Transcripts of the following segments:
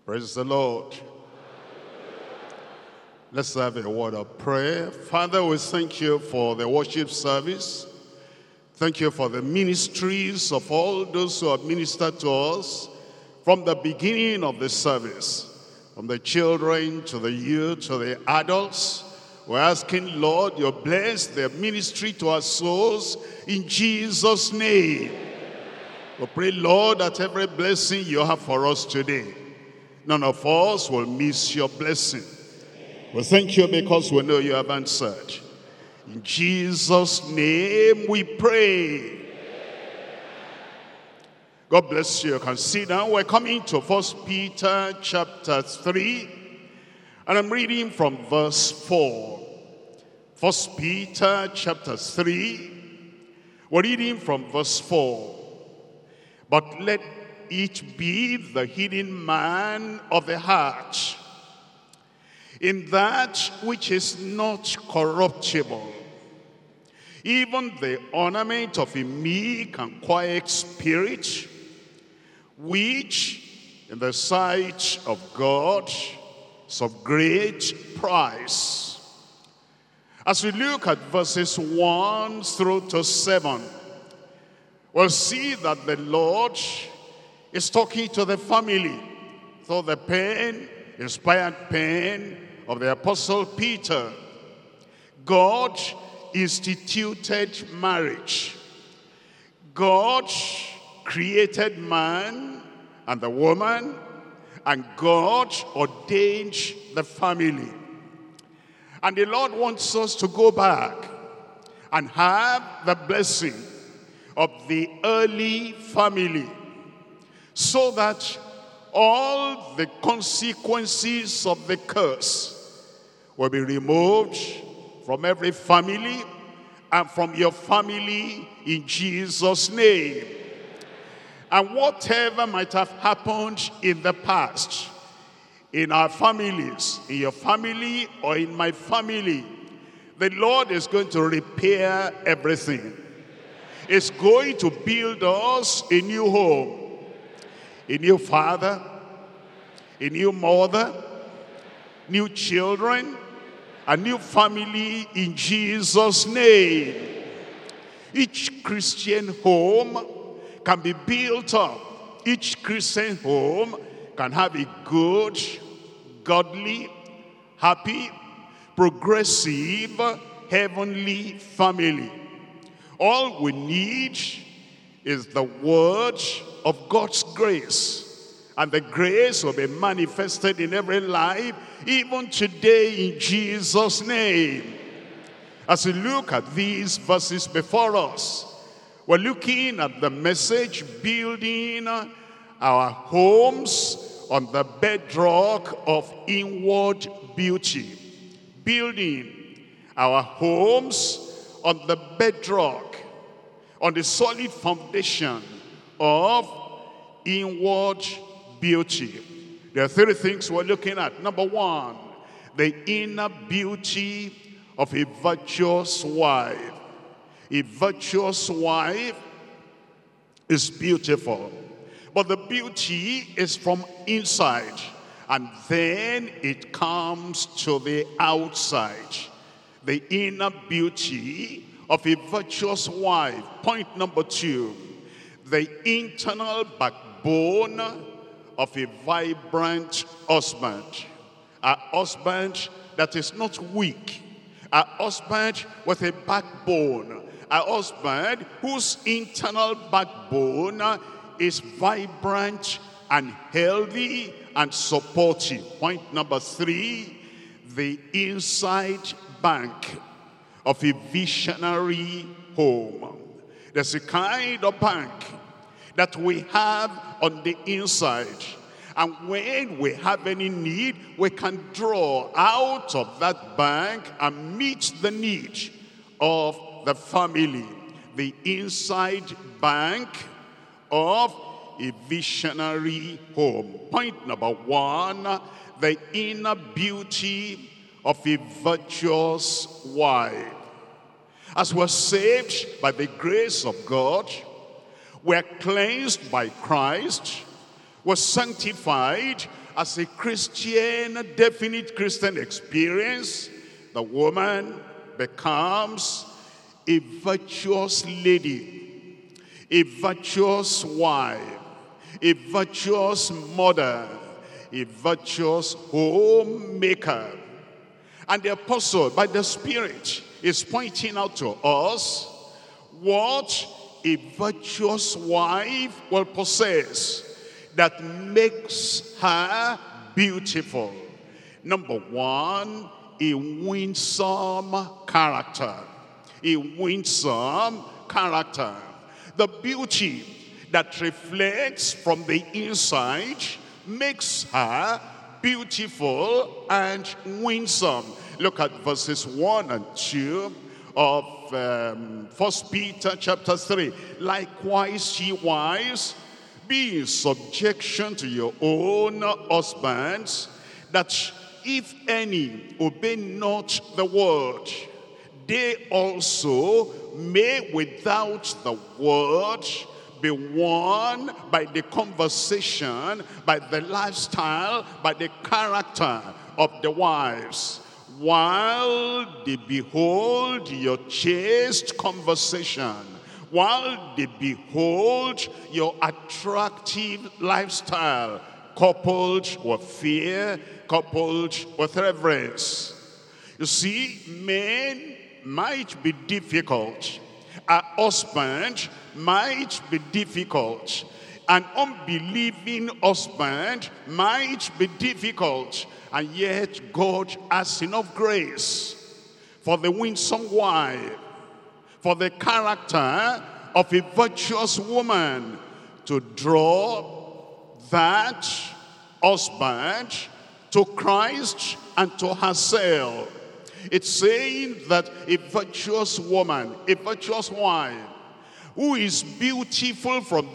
Praise the Lord. Let's have a word of prayer. Father, we thank you for the worship service. Thank you for the ministries of all those who have ministered to us from the beginning of the service, from the children to the youth to the adults. We're asking, Lord, you bless their ministry to our souls in Jesus' name. We pray, Lord, that every blessing you have for us today, none of us will miss your blessing. We thank you because we know you have answered. In Jesus' name we pray. God bless you. You can sit down. We're coming to 1 Peter chapter 3. And I'm reading from verse 4. 1 Peter chapter 3. We're reading from verse 4. But let it be the hidden man of the heart, in that which is not corruptible, even the ornament of a meek and quiet spirit, which in the sight of God is of great price. As we look at verses 1 through to 7, we'll see that the Lord is talking to the family through the pen, inspired pen of the Apostle Peter. God instituted marriage. God created man and the woman, and God ordained the family. And the Lord wants us to go back and have the blessing of the early family, so that all the consequences of the curse will be removed from every family and from your family in Jesus' name. And whatever might have happened in the past, in our families, in your family or in my family, the Lord is going to repair everything. He's going to build us a new home, a new father, a new mother, new children, a new family in Jesus' name. Each Christian home can be built up. Each Christian home can have a good, godly, happy, progressive, heavenly family. All we need is the word of God's grace. And the grace will be manifested in every life, even today in Jesus' name. As we look at these verses before us, we're looking at the message, building our homes on the bedrock of inward beauty. Building our homes on the bedrock, on the solid foundation of inward beauty. There are three things we're looking at. Number one, the inner beauty of a virtuous wife. A virtuous wife is beautiful, but the beauty is from inside, and then it comes to the outside. The inner beauty of a virtuous wife. Point number two, the internal backbone of a vibrant husband. A husband that is not weak. A husband with a backbone. A husband whose internal backbone is vibrant and healthy and supportive. Point number three, the inside bank of a visionary home. There's a kind of bank that we have on the inside, and when we have any need, we can draw out of that bank and meet the need of the family. The inside bank of a visionary home. Point number one, the inner beauty of a virtuous wife. As we're saved by the grace of God, we're cleansed by Christ, we're sanctified as a Christian, definite Christian experience, the woman becomes a virtuous lady, a virtuous wife, a virtuous mother, a virtuous homemaker. And the apostle, by the Spirit, is pointing out to us what a virtuous wife will possess that makes her beautiful. Number one, a winsome character. A winsome character. The beauty that reflects from the inside makes her beautiful and winsome. Look at verses 1 and 2 of 1 Peter chapter 3. Likewise, ye wives, be in subjection to your own husbands, that if any obey not the word, they also may without the word be won by the conversation, by the lifestyle, by the character of the wives, while they behold your chaste conversation, while they behold your attractive lifestyle, coupled with fear, coupled with reverence. You see, men might be difficult. A husband might be difficult. An unbelieving husband might be difficult. And yet God has enough grace for the winsome wife, for the character of a virtuous woman, to draw that husband to Christ and to herself. It's saying that a virtuous woman, a virtuous wife, who is beautiful from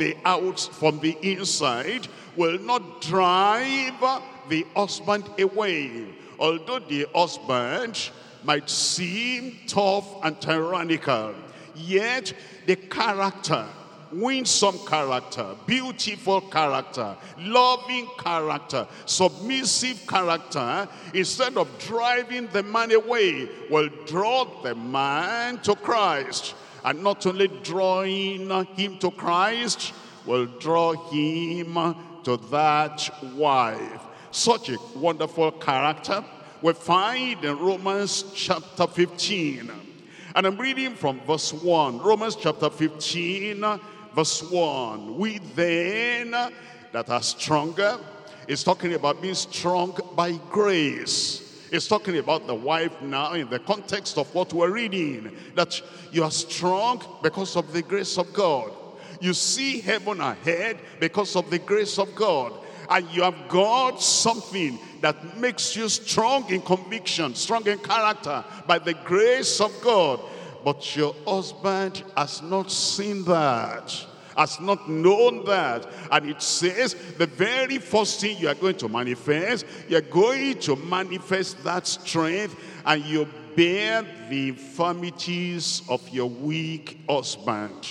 the inside, will not drive the husband away. Although the husband might seem tough and tyrannical, yet the character, winsome character, beautiful character, loving character, submissive character, instead of driving the man away, will draw the man to Christ. And not only drawing him to Christ, will draw him to that wife. Such a wonderful character we find in Romans chapter 15. And I'm reading from verse 1. Romans chapter 15, verse 1. We then that are stronger, is talking about being strong by grace. It's talking about the wife now in the context of what we're reading. That you are strong because of the grace of God. You see heaven ahead because of the grace of God. And you have got something that makes you strong in conviction, strong in character by the grace of God. But your husband has not seen that, has not known that. And it says the very first thing you are going to manifest, you're going to manifest that strength, and you bear the infirmities of your weak husband.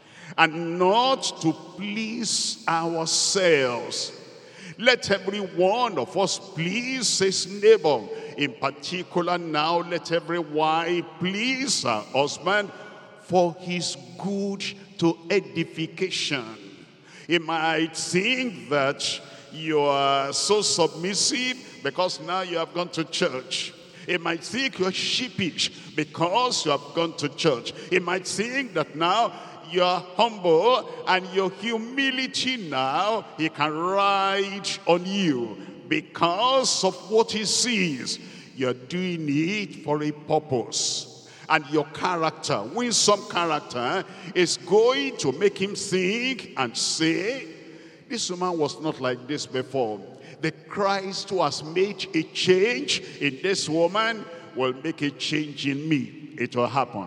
And not to please ourselves. Let every one of us please his neighbor. In particular now, let every wife please her husband for his good to edification. He might think that you are so submissive because now you have gone to church. He might think you're sheepish because you have gone to church. He might think that now you're humble, and your humility now, he can ride on you because of what he sees. You're doing it for a purpose. And your character, winsome character, is going to make him think and say, this woman was not like this before. The Christ who has made a change in this woman will make a change in me. It will happen.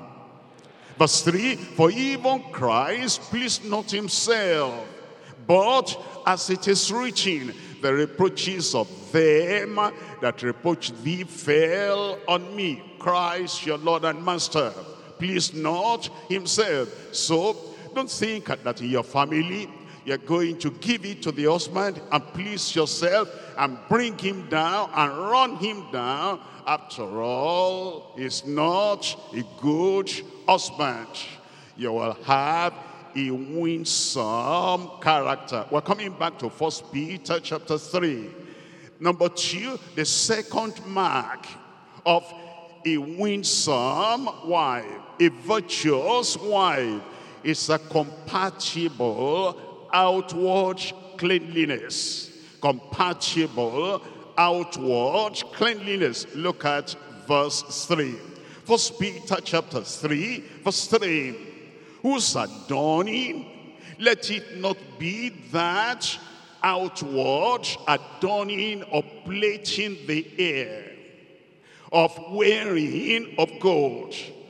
Verse 3, for even Christ pleased not himself, but as it is written, the reproaches of them that reproach thee fell on me. Christ, your Lord and Master, pleased not himself. So don't think that in your family you're going to give it to the husband and please yourself and bring him down and run him down. After all, he's not a good husband. You will have a winsome character. We're coming back to 1 Peter chapter 3. Number 2, the second mark of a winsome wife, a virtuous wife, is a compatible outward cleanliness. Compatible outward cleanliness. Look at verse 3. 1 Peter chapter 3, verse 3. Whose adorning, let it not be that outward adorning of plating the hair, of wearing of gold,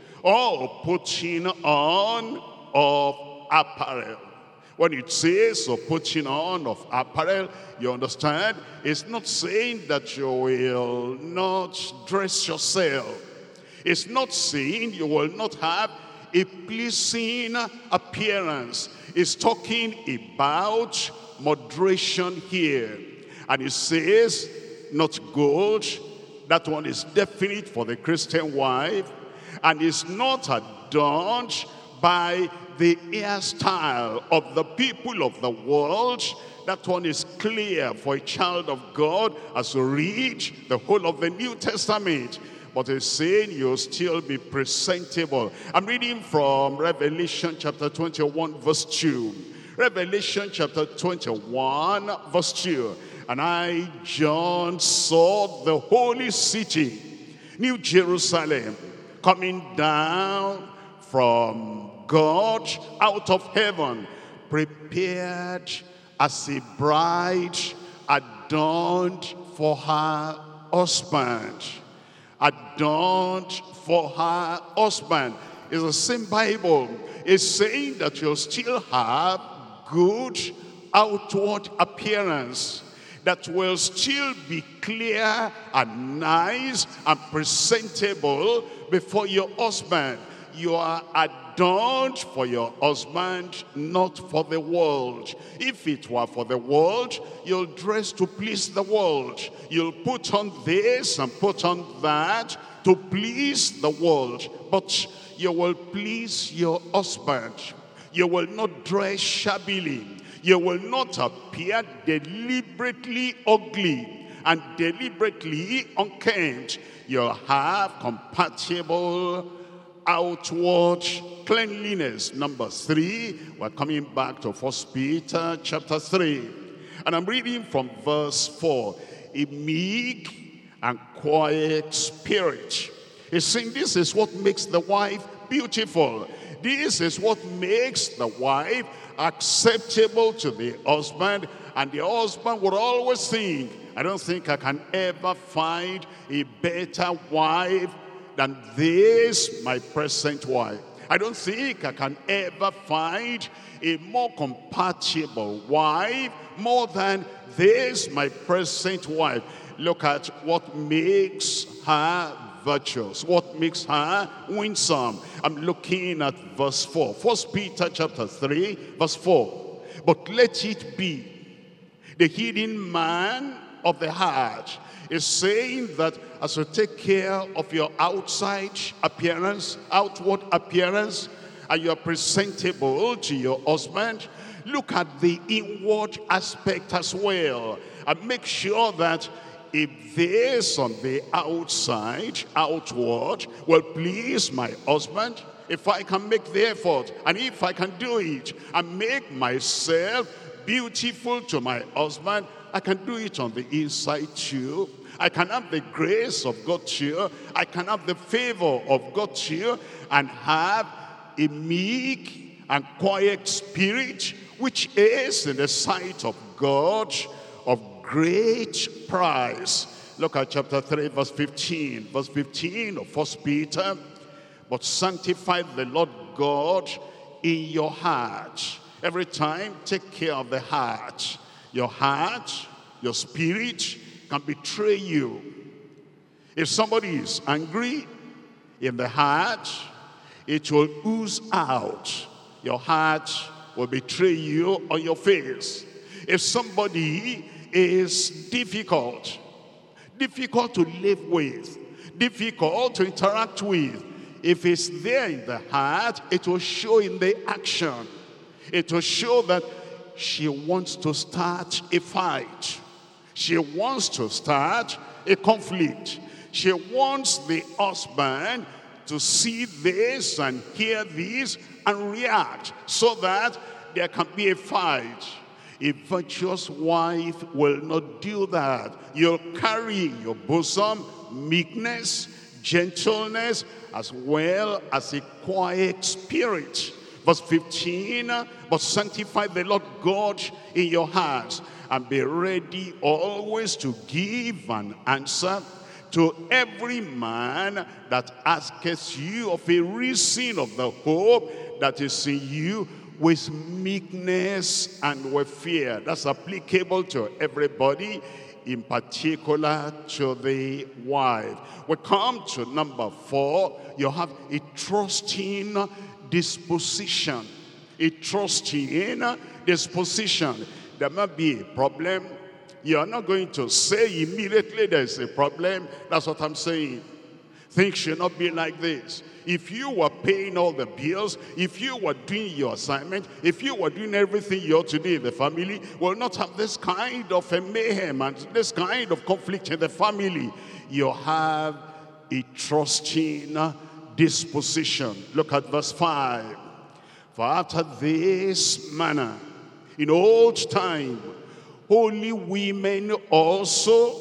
or putting on of apparel. When it says of putting on of apparel, you understand, it's not saying that you will not dress yourself. It's not saying you will not have a pleasing appearance. It's talking about moderation here. And it says, not gold. That one is definite for the Christian wife. And is not adorned by the hairstyle of the people of the world. That one is clear for a child of God as you read the whole of the New Testament. But it's saying you'll still be presentable. I'm reading from Revelation chapter 21 verse 2. Revelation chapter 21 verse 2. And I, John, saw the holy city, New Jerusalem, coming down from God out of heaven, prepared as a bride adorned for her husband. Adorned for her husband. It's the same Bible. It's saying that you'll still have good outward appearance, that will still be clear and nice and presentable before your husband. You are adorned for your husband, not for the world. If it were for the world, you'll dress to please the world. You'll put on this and put on that to please the world. But you will please your husband. You will not dress shabbily. You will not appear deliberately ugly and deliberately unkempt. You'll have compatible outward cleanliness. Number 3, we're coming back to 1 Peter chapter 3. And I'm reading from verse 4. A meek and quiet spirit. He's saying this is what makes the wife beautiful. This is what makes the wife acceptable to the husband. And the husband would always think, I don't think I can ever find a better wife than this, my present wife. I don't think I can ever find a more compatible wife more than this, my present wife. Look at what makes her virtuous, what makes her winsome. I'm looking at verse 4. 1 Peter chapter 3, verse 4. But let it be the hidden man of the heart. Is saying that as you take care of your outside appearance, outward appearance, and you are presentable to your husband, look at the inward aspect as well. And make sure that if this on the outside, outward, will please my husband, if I can make the effort, and if I can do it, and make myself beautiful to my husband, I can do it on the inside too. I can have the grace of God too. I can have the favor of God too. And have a meek and quiet spirit, which is in the sight of God of great price. Look at chapter 3, verse 15. Verse 15 of 1 Peter. But sanctify the Lord God in your heart. Every time, take care of the heart. Your heart, your spirit can betray you. If somebody is angry in the heart, it will ooze out. Your heart will betray you on your face. If somebody is difficult to live with, difficult to interact with, if it's there in the heart, it will show in the action. It will show that she wants to start a fight. She wants to start a conflict. She wants the husband to see this and hear this and react so that there can be a fight. A virtuous wife will not do that. You'll carry in your bosom meekness, gentleness, as well as a quiet spirit. Verse 15, but sanctify the Lord God in your hearts, and be ready always to give an answer to every man that asketh you of a reason of the hope that is in you, with meekness and with fear. That's applicable to everybody, in particular to the wife. We come to number 4. You have a trusting disposition. A trusting disposition. There might be a problem. You are not going to say immediately there's a problem. That's what I'm saying. Things should not be like this. If you were paying all the bills, if you were doing your assignment, if you were doing everything you ought to do in the family, will not have this kind of a mayhem and this kind of conflict in the family. You have a trusting disposition. Look at verse 5. For after this manner, in old time, holy women also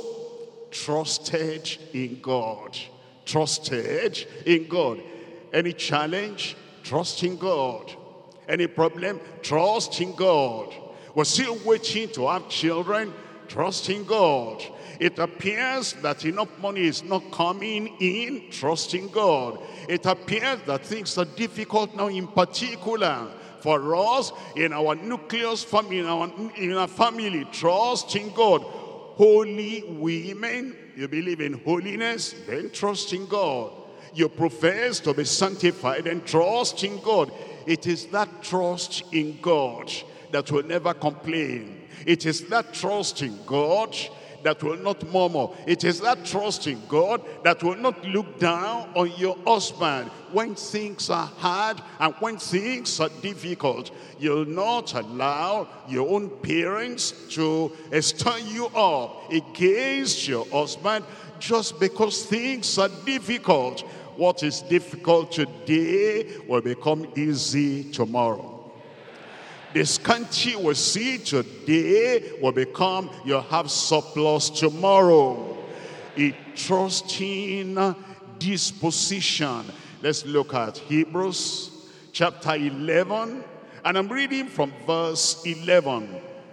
trusted in God. Trusted in God. Any challenge? Trust in God. Any problem? Trust in God. We're still waiting to have children? Trust in God. It appears that enough money is not coming in? Trust in God. It appears that things are difficult now, in particular for us, in our nucleus family, in our family. Trust in God. Holy women, you believe in holiness, then trust in God. You profess to be sanctified and trust in God. It is that trust in God that will never complain. It is that trust in God that will not murmur. It is that trust in God that will not look down on your husband when things are hard and when things are difficult. You'll not allow your own parents to stir you up against your husband just because things are difficult. What is difficult today will become easy tomorrow. The scanty we see today will become you'll have surplus tomorrow. A trusting disposition. Let's look at Hebrews chapter 11. And I'm reading from verse 11.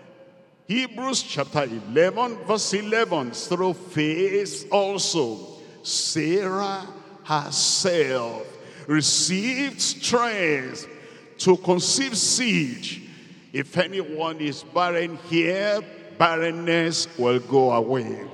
Hebrews chapter 11, verse 11. Through faith also, Sarah herself received strength to conceive seed. If anyone is barren here, barrenness will go away.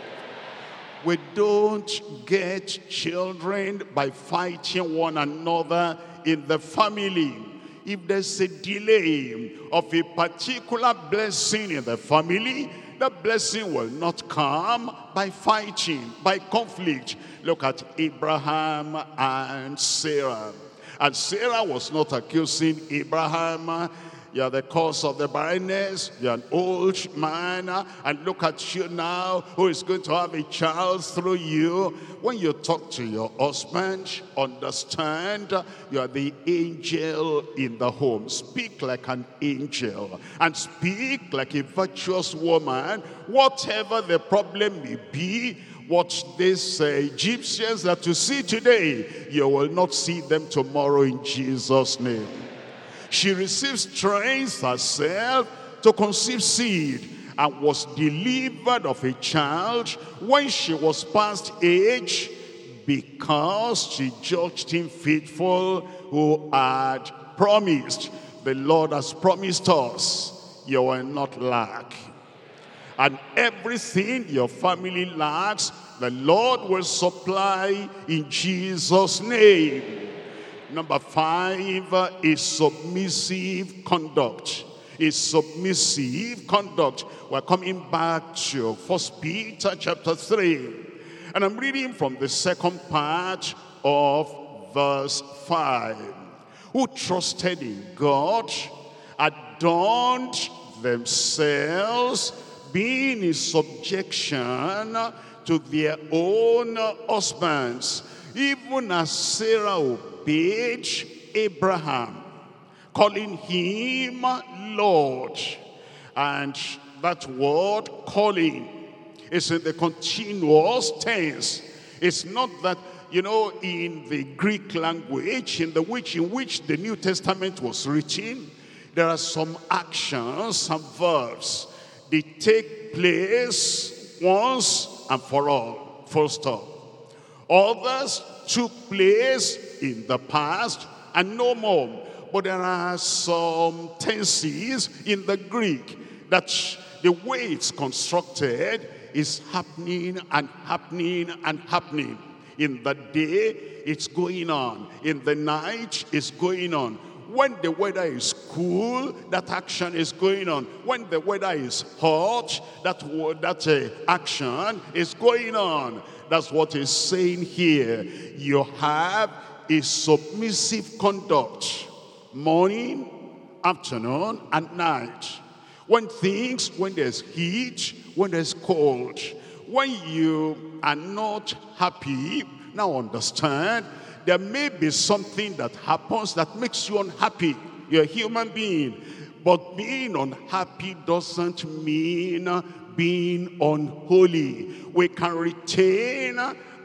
We don't get children by fighting one another in the family. If there's a delay of a particular blessing in the family, the blessing will not come by fighting, by conflict. Look at Abraham and Sarah. And Sarah was not accusing Abraham. You're the cause of the barrenness. You're an old man. And look at you now, who is going to have a child through you. When you talk to your husband, understand you are the angel in the home. Speak like an angel. And speak like a virtuous woman. Whatever the problem may be, what these Egyptians that you see today, you will not see them tomorrow in Jesus' name. She received strength herself to conceive seed and was delivered of a child when she was past age, because she judged him faithful who had promised. The Lord has promised us, you will not lack. And everything your family lacks, the Lord will supply in Jesus' name. Number 5 is submissive conduct. Is submissive conduct. We're coming back to 1 Peter chapter 3. And I'm reading from the second part of verse 5. Who trusted in God, adorned themselves, being in subjection to their own husbands, even as Sarah obeyed Abraham, calling him Lord. And that word calling is in the continuous tense. It's not that, in the Greek language, in which the New Testament was written, there are some actions, some verbs. They take place once and for all, full stop. Others took place in the past and no more. But there are some tenses in the Greek that the way it's constructed is happening and happening and happening. In the day, it's going on. In the night, it's going on. When the weather is cool, that action is going on. When the weather is hot, that action is going on. That's what he's saying here. You have a submissive conduct. Morning, afternoon, and night. When there's heat, when there's cold. When you are not happy, now understand, there may be something that happens that makes you unhappy. You're a human being. But being unhappy doesn't mean being unholy. We can retain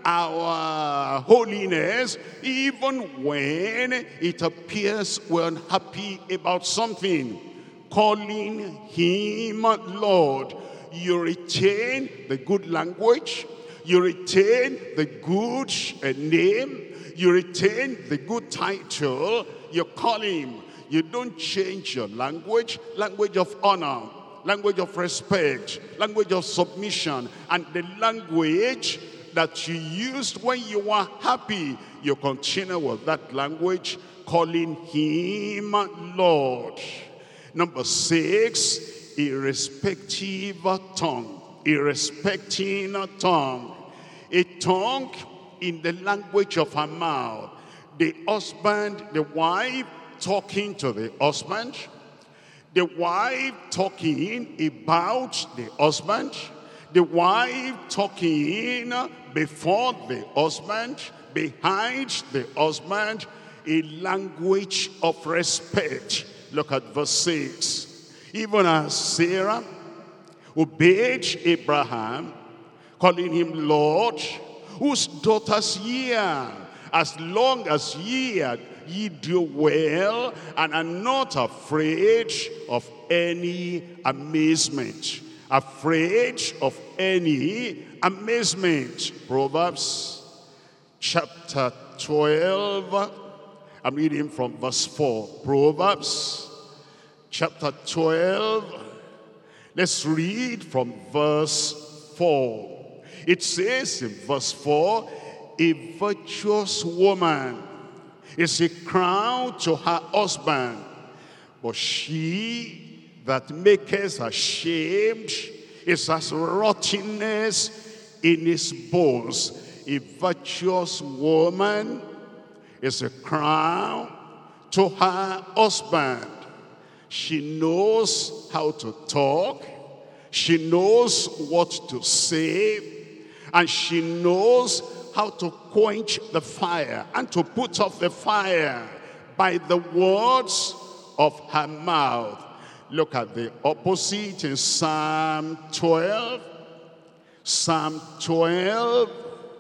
our holiness even when it appears we're unhappy about something. Calling him Lord. You retain the good language. You retain the good name. You retain the good title. You call him. You don't change your language. Language of honor. Language of respect. Language of submission. And the language that you used when you were happy, you continue with that language, calling him Lord. Number 6, irrespective tongue. Irrespecting tongue. A tongue in the language of her mouth. The husband, the wife talking to the husband. The wife talking about the husband. The wife talking before the husband, behind the husband, a language of respect. Look at verse 6. Even as Sarah obeyed Abraham, calling him Lord, whose daughters ye are, as long as ye do well, and are not afraid of any amazement. Afraid of any amazement. Proverbs chapter 12. I'm reading from verse 4. Proverbs chapter 12. Let's read from verse 4. It says in verse 4, a virtuous woman is a crown to her husband, but she that maketh ashamed is as rottenness in his bones. A virtuous woman is a crown to her husband. She knows how to talk. She knows what to say. And she knows how to quench the fire and to put off the fire by the words of her mouth. Look at the opposite in Psalm 12. Psalm 12,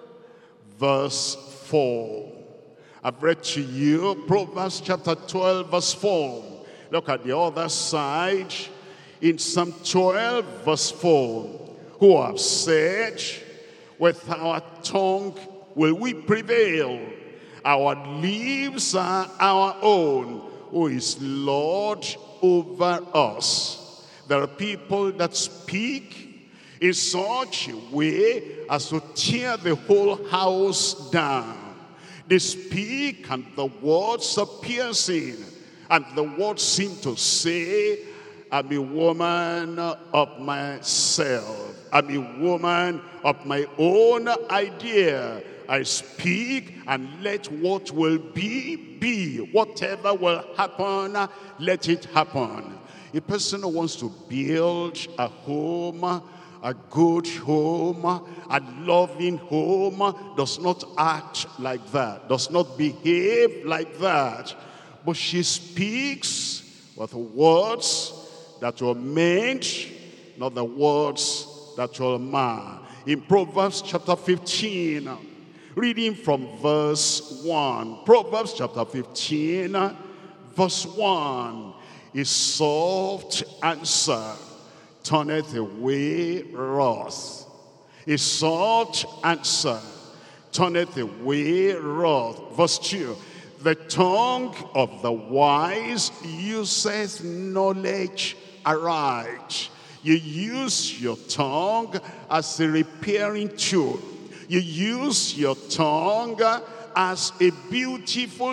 verse 4. I've read to you Proverbs chapter 12, verse 4. Look at the other side. In Psalm 12, verse 4. Who have said, with our tongue will we prevail. Our lips are our own. Who is Lord over us? There are people that speak in such a way as to tear the whole house down. They speak and the words are piercing, and the words seem to say, I'm a woman of myself. I'm a woman of my own idea. I speak and let what will be. Whatever will happen, let it happen. A person who wants to build a home, a good home, a loving home, does not act like that, does not behave like that. But she speaks with words that will mend, not the words that will mar. In Proverbs chapter 15, reading from verse 1. Proverbs chapter 15, verse 1. A soft answer turneth away wrath. A soft answer turneth away wrath. Verse 2. The tongue of the wise useth knowledge aright. You use your tongue as a repairing tool. You use your tongue as a beautiful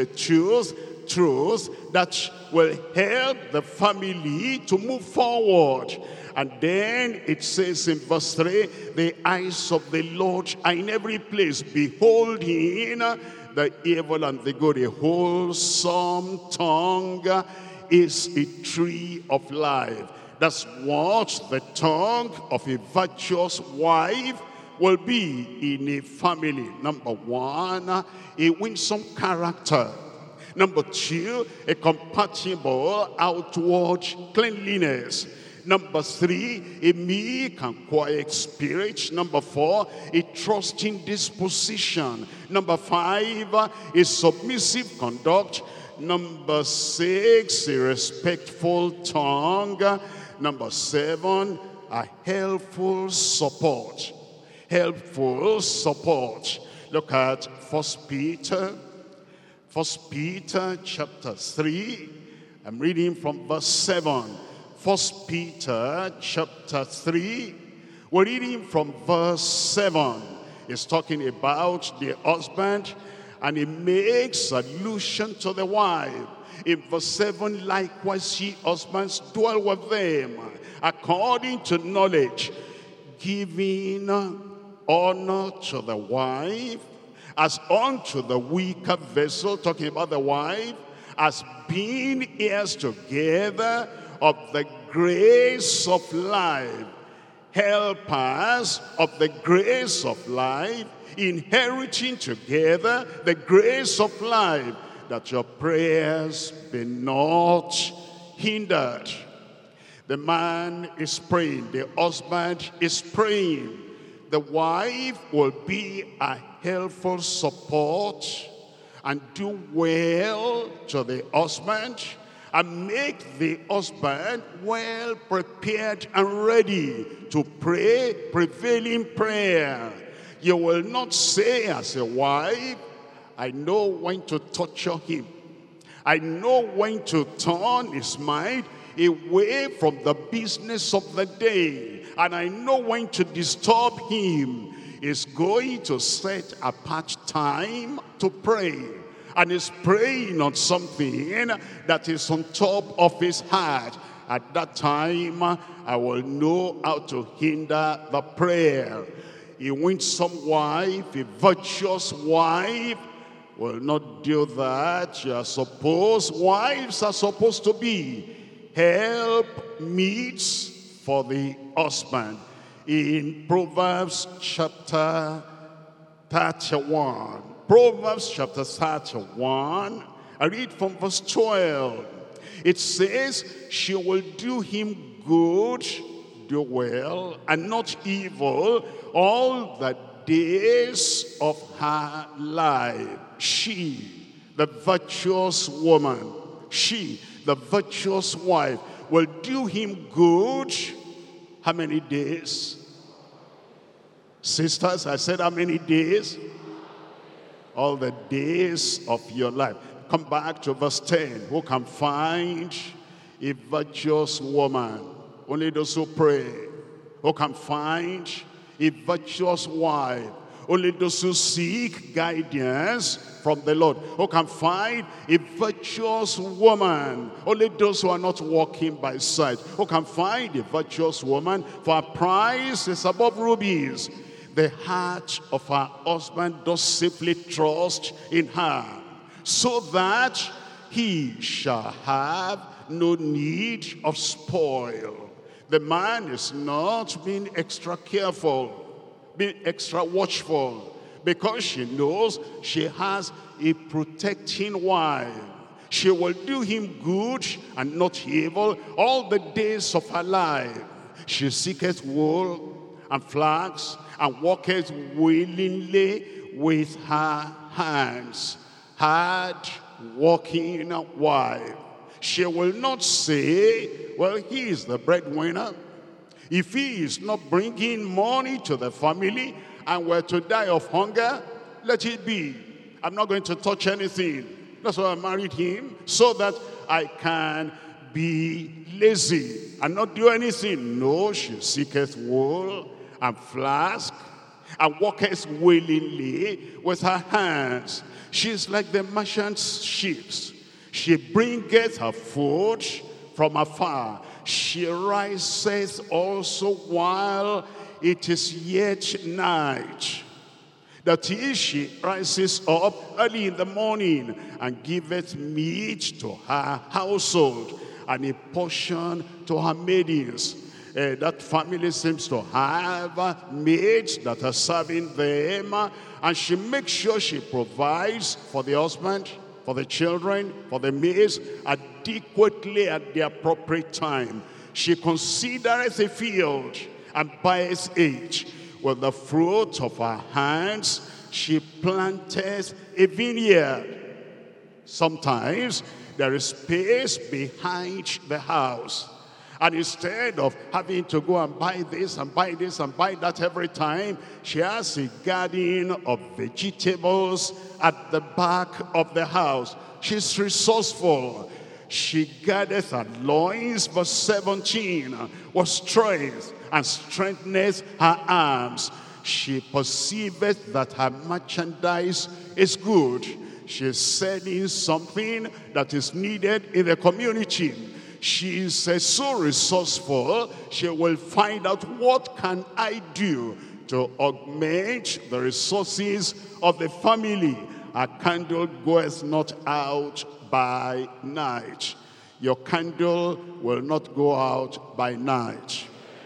truth that will help the family to move forward. And then it says in verse 3, the eyes of the Lord are in every place, beholding the evil and the good. A wholesome tongue is a tree of life. That's what the tongue of a virtuous wife will be in a family. Number one, a winsome character. Number two, a compatible outward cleanliness. Number three, a meek and quiet spirit. Number four, a trusting disposition. Number five, a submissive conduct. Number six, a respectful tongue. Number seven, a helpful support. Helpful support. Look at 1 Peter chapter 3. I'm reading from verse 7. 1 Peter chapter 3. We're reading from verse 7. It's talking about the husband, and it makes allusion to the wife. In verse 7, likewise ye husbands dwell with them according to knowledge, giving honor to the wife as unto the weaker vessel, talking about the wife, as being heirs together of the grace of life, helpers of the grace of life, inheriting together the grace of life, that your prayers be not hindered. The man is praying, the husband is praying. The wife will be a helpful support and do well to the husband and make the husband well prepared and ready to pray prevailing prayer. You will not say as a wife, I know when to torture him. I know when to turn his mind away from the business of the day. And I know when to disturb him. He's going to set apart time to pray. And he's praying on something that is on top of his heart. At that time, I will know how to hinder the prayer. A winsome wife, a virtuous wife, will not do that. Wives are supposed to be help meets for the husband. In Proverbs chapter 31. Proverbs chapter 31, I read from verse 12. It says, she will do him good, do well, and not evil, all the days of her life. She, the virtuous woman, she, the virtuous wife, will do him good. How many days? Sisters, I said how many days? All the days of your life. Come back to verse 10. Who can find a virtuous woman? Only those who pray. Who can find a virtuous wife? Only those who seek guidance from the Lord, who can find a virtuous woman. Only those who are not walking by sight, who can find a virtuous woman, for her price is above rubies. The heart of her husband does safely trust in her, so that he shall have no need of spoil. The man is not being extra careful, being extra watchful, because she knows she has a protecting wife. She will do him good and not evil all the days of her life. She seeketh wool and flax, and walketh willingly with her hands. Hard working wife. She will not say, well, he is the breadwinner. If he is not bringing money to the family and we're to die of hunger, let it be. I'm not going to touch anything. That's why I married him, so that I can be lazy and not do anything. No, she seeketh wool and flask, and walketh willingly with her hands. She is like the merchant's ships. She bringeth her food from afar. She riseth also while it is yet night. That is, she rises up early in the morning and giveth meat to her household and a portion to her maidens. That family seems to have maids that are serving them, and she makes sure she provides for the husband, for the children, for the maids, adequately at the appropriate time. She considereth a field and buys it. With the fruit of her hands she planteth a vineyard. Sometimes there is space behind the house, and instead of having to go and buy this and buy this and buy that every time, she has a garden of vegetables at the back of the house. She's resourceful. She gathereth her loins, verse 17, with strength, and strengtheneth her arms. She perceiveth that her merchandise is good. She is selling something that is needed in the community. She is so resourceful, she will find out, what can I do to augment the resources of the family? A candle goeth not out by night. Your candle will not go out by night.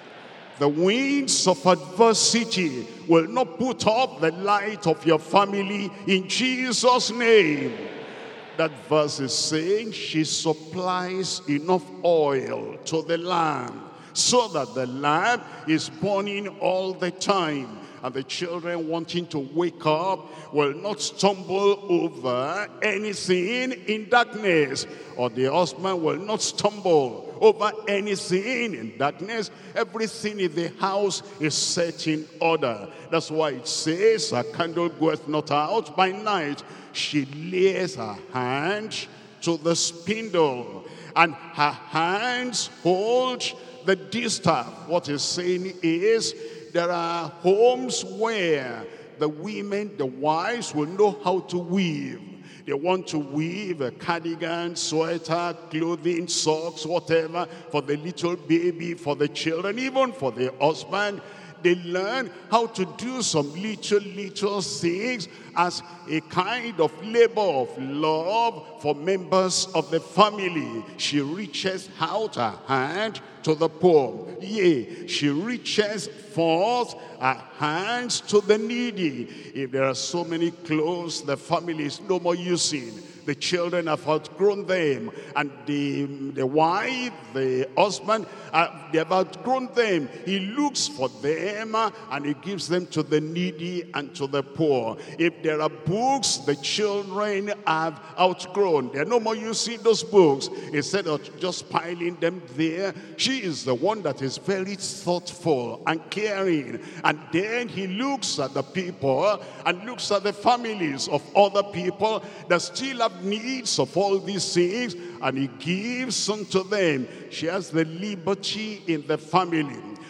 The winds of adversity will not put up the light of your family in Jesus' name. That verse is saying she supplies enough oil to the lamp, so that the lamp is burning all the time. And the children wanting to wake up will not stumble over anything in darkness, or the husband will not stumble over anything in darkness. Everything in the house is set in order. That's why it says, a candle goeth not out by night. She lays her hand to the spindle, and her hands hold the distaff. What he's saying is, there are homes where the women, the wives, will know how to weave. They want to weave a cardigan, sweater, clothing, socks, whatever, for the little baby, for the children, even for the husband. They learn how to do some little things as a kind of labor of love for members of the family. She reaches out her hand to the poor. Yea, she reaches forth her hands to the needy. If there are so many clothes the family is no more using, the children have outgrown them, and the wife, the husband, they have outgrown them. He looks for them and he gives them to the needy and to the poor. If there are books the children have outgrown, they're no more using those books, instead of just piling them there, she is the one that is very thoughtful and caring. And then he looks at the people and looks at the families of other people that still have needs of all these things, and he gives unto them. She has the liberty in the family.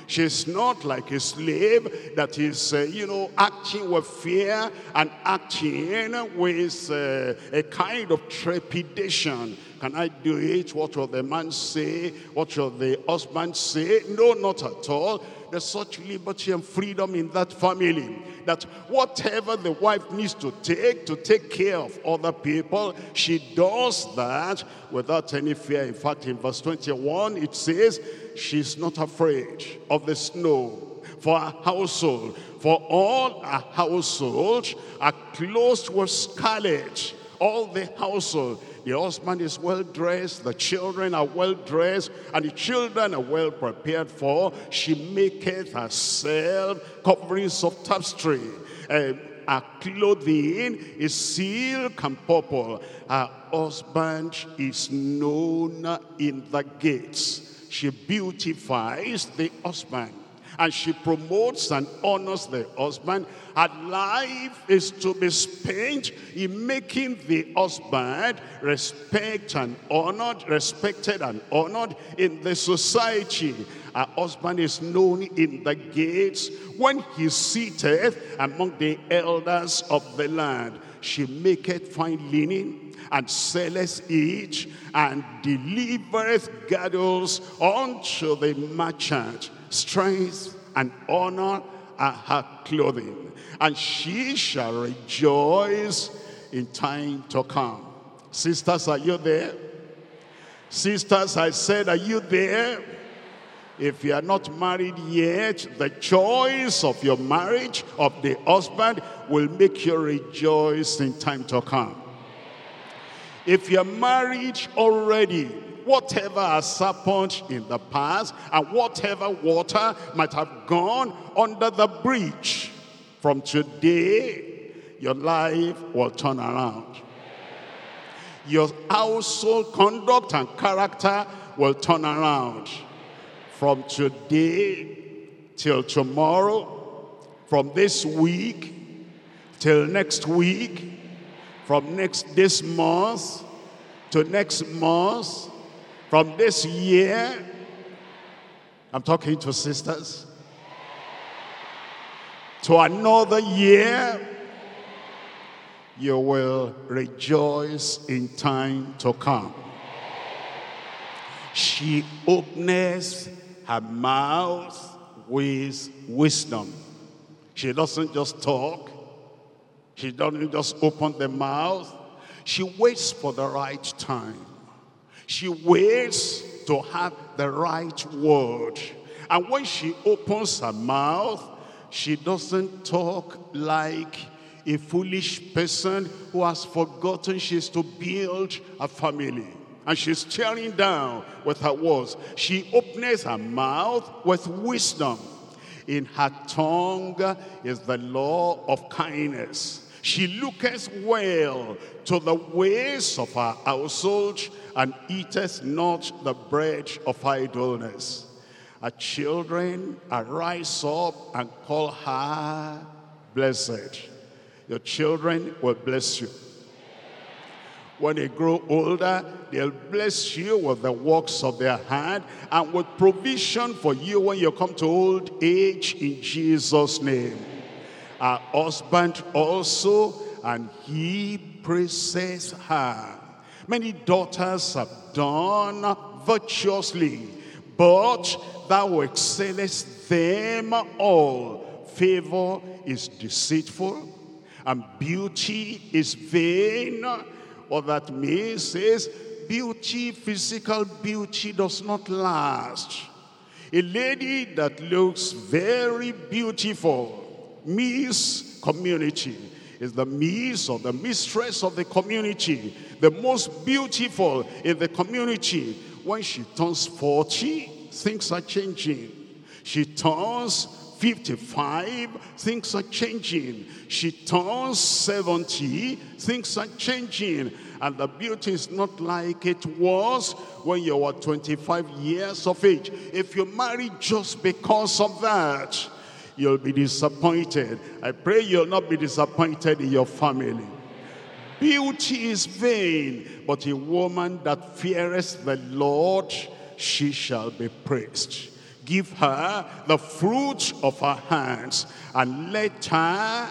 She's not like a slave that is, acting with fear and acting with a kind of trepidation. Can I do it? What will the man say? What will the husband say? No, not at all. There's such liberty and freedom in that family that whatever the wife needs to take care of other people, she does that without any fear. In fact, in verse 21, it says, she's not afraid of the snow for her household, for all her household are clothed with scarlet. All the household, the husband is well dressed, the children are well dressed, and the children are well prepared for. She maketh herself coverings of tapestry. Her clothing is silk and purple. Her husband is known in the gates. She beautifies the husband, and she promotes and honors the husband. Her life is to be spent in making the husband respected and honored in the society. Her husband is known in the gates when he's seated among the elders of the land. She maketh fine linen and selleth it, and delivereth girdles unto the merchant. Strength and honor are her clothing, and she shall rejoice in time to come. Sisters, are you there? Sisters, I said, are you there? If you are not married yet, the choice of your marriage, of the husband, will make you rejoice in time to come. If you're married already, whatever has happened in the past and whatever water might have gone under the bridge, from today, your life will turn around. Your household conduct and character will turn around. From today till tomorrow, from this week till next week, from this month to next month, from this year, I'm talking to sisters, to another year, you will rejoice in time to come. She opens her mouth with wisdom. She doesn't just talk. She doesn't just open the mouth. She waits for the right time. She waits to have the right word. And when she opens her mouth, she doesn't talk like a foolish person who has forgotten she's to build a family. And she's tearing down with her words. She opens her mouth with wisdom. In her tongue is the law of kindness. She looketh well to the ways of her household, and eateth not the bread of idleness. Her children arise up and call her blessed. Your children will bless you. When they grow older, they'll bless you with the works of their hand and with provision for you when you come to old age, in Jesus' name. Her husband also, and he praises her. Many daughters have done virtuously, but thou excellest them all. Favor is deceitful, and beauty is vain. What that means is beauty, physical beauty, does not last. A lady that looks very beautiful, Miss Community, is the miss or the mistress of the community, the most beautiful in the community. When she turns 40, things are changing. She turns 55, things are changing. She turns 70, things are changing. And the beauty is not like it was when you were 25 years of age. If you marry just because of that, you'll be disappointed. I pray you'll not be disappointed in your family. Beauty is vain, but a woman that feareth the Lord, she shall be praised. Give her the fruit of her hands, and let her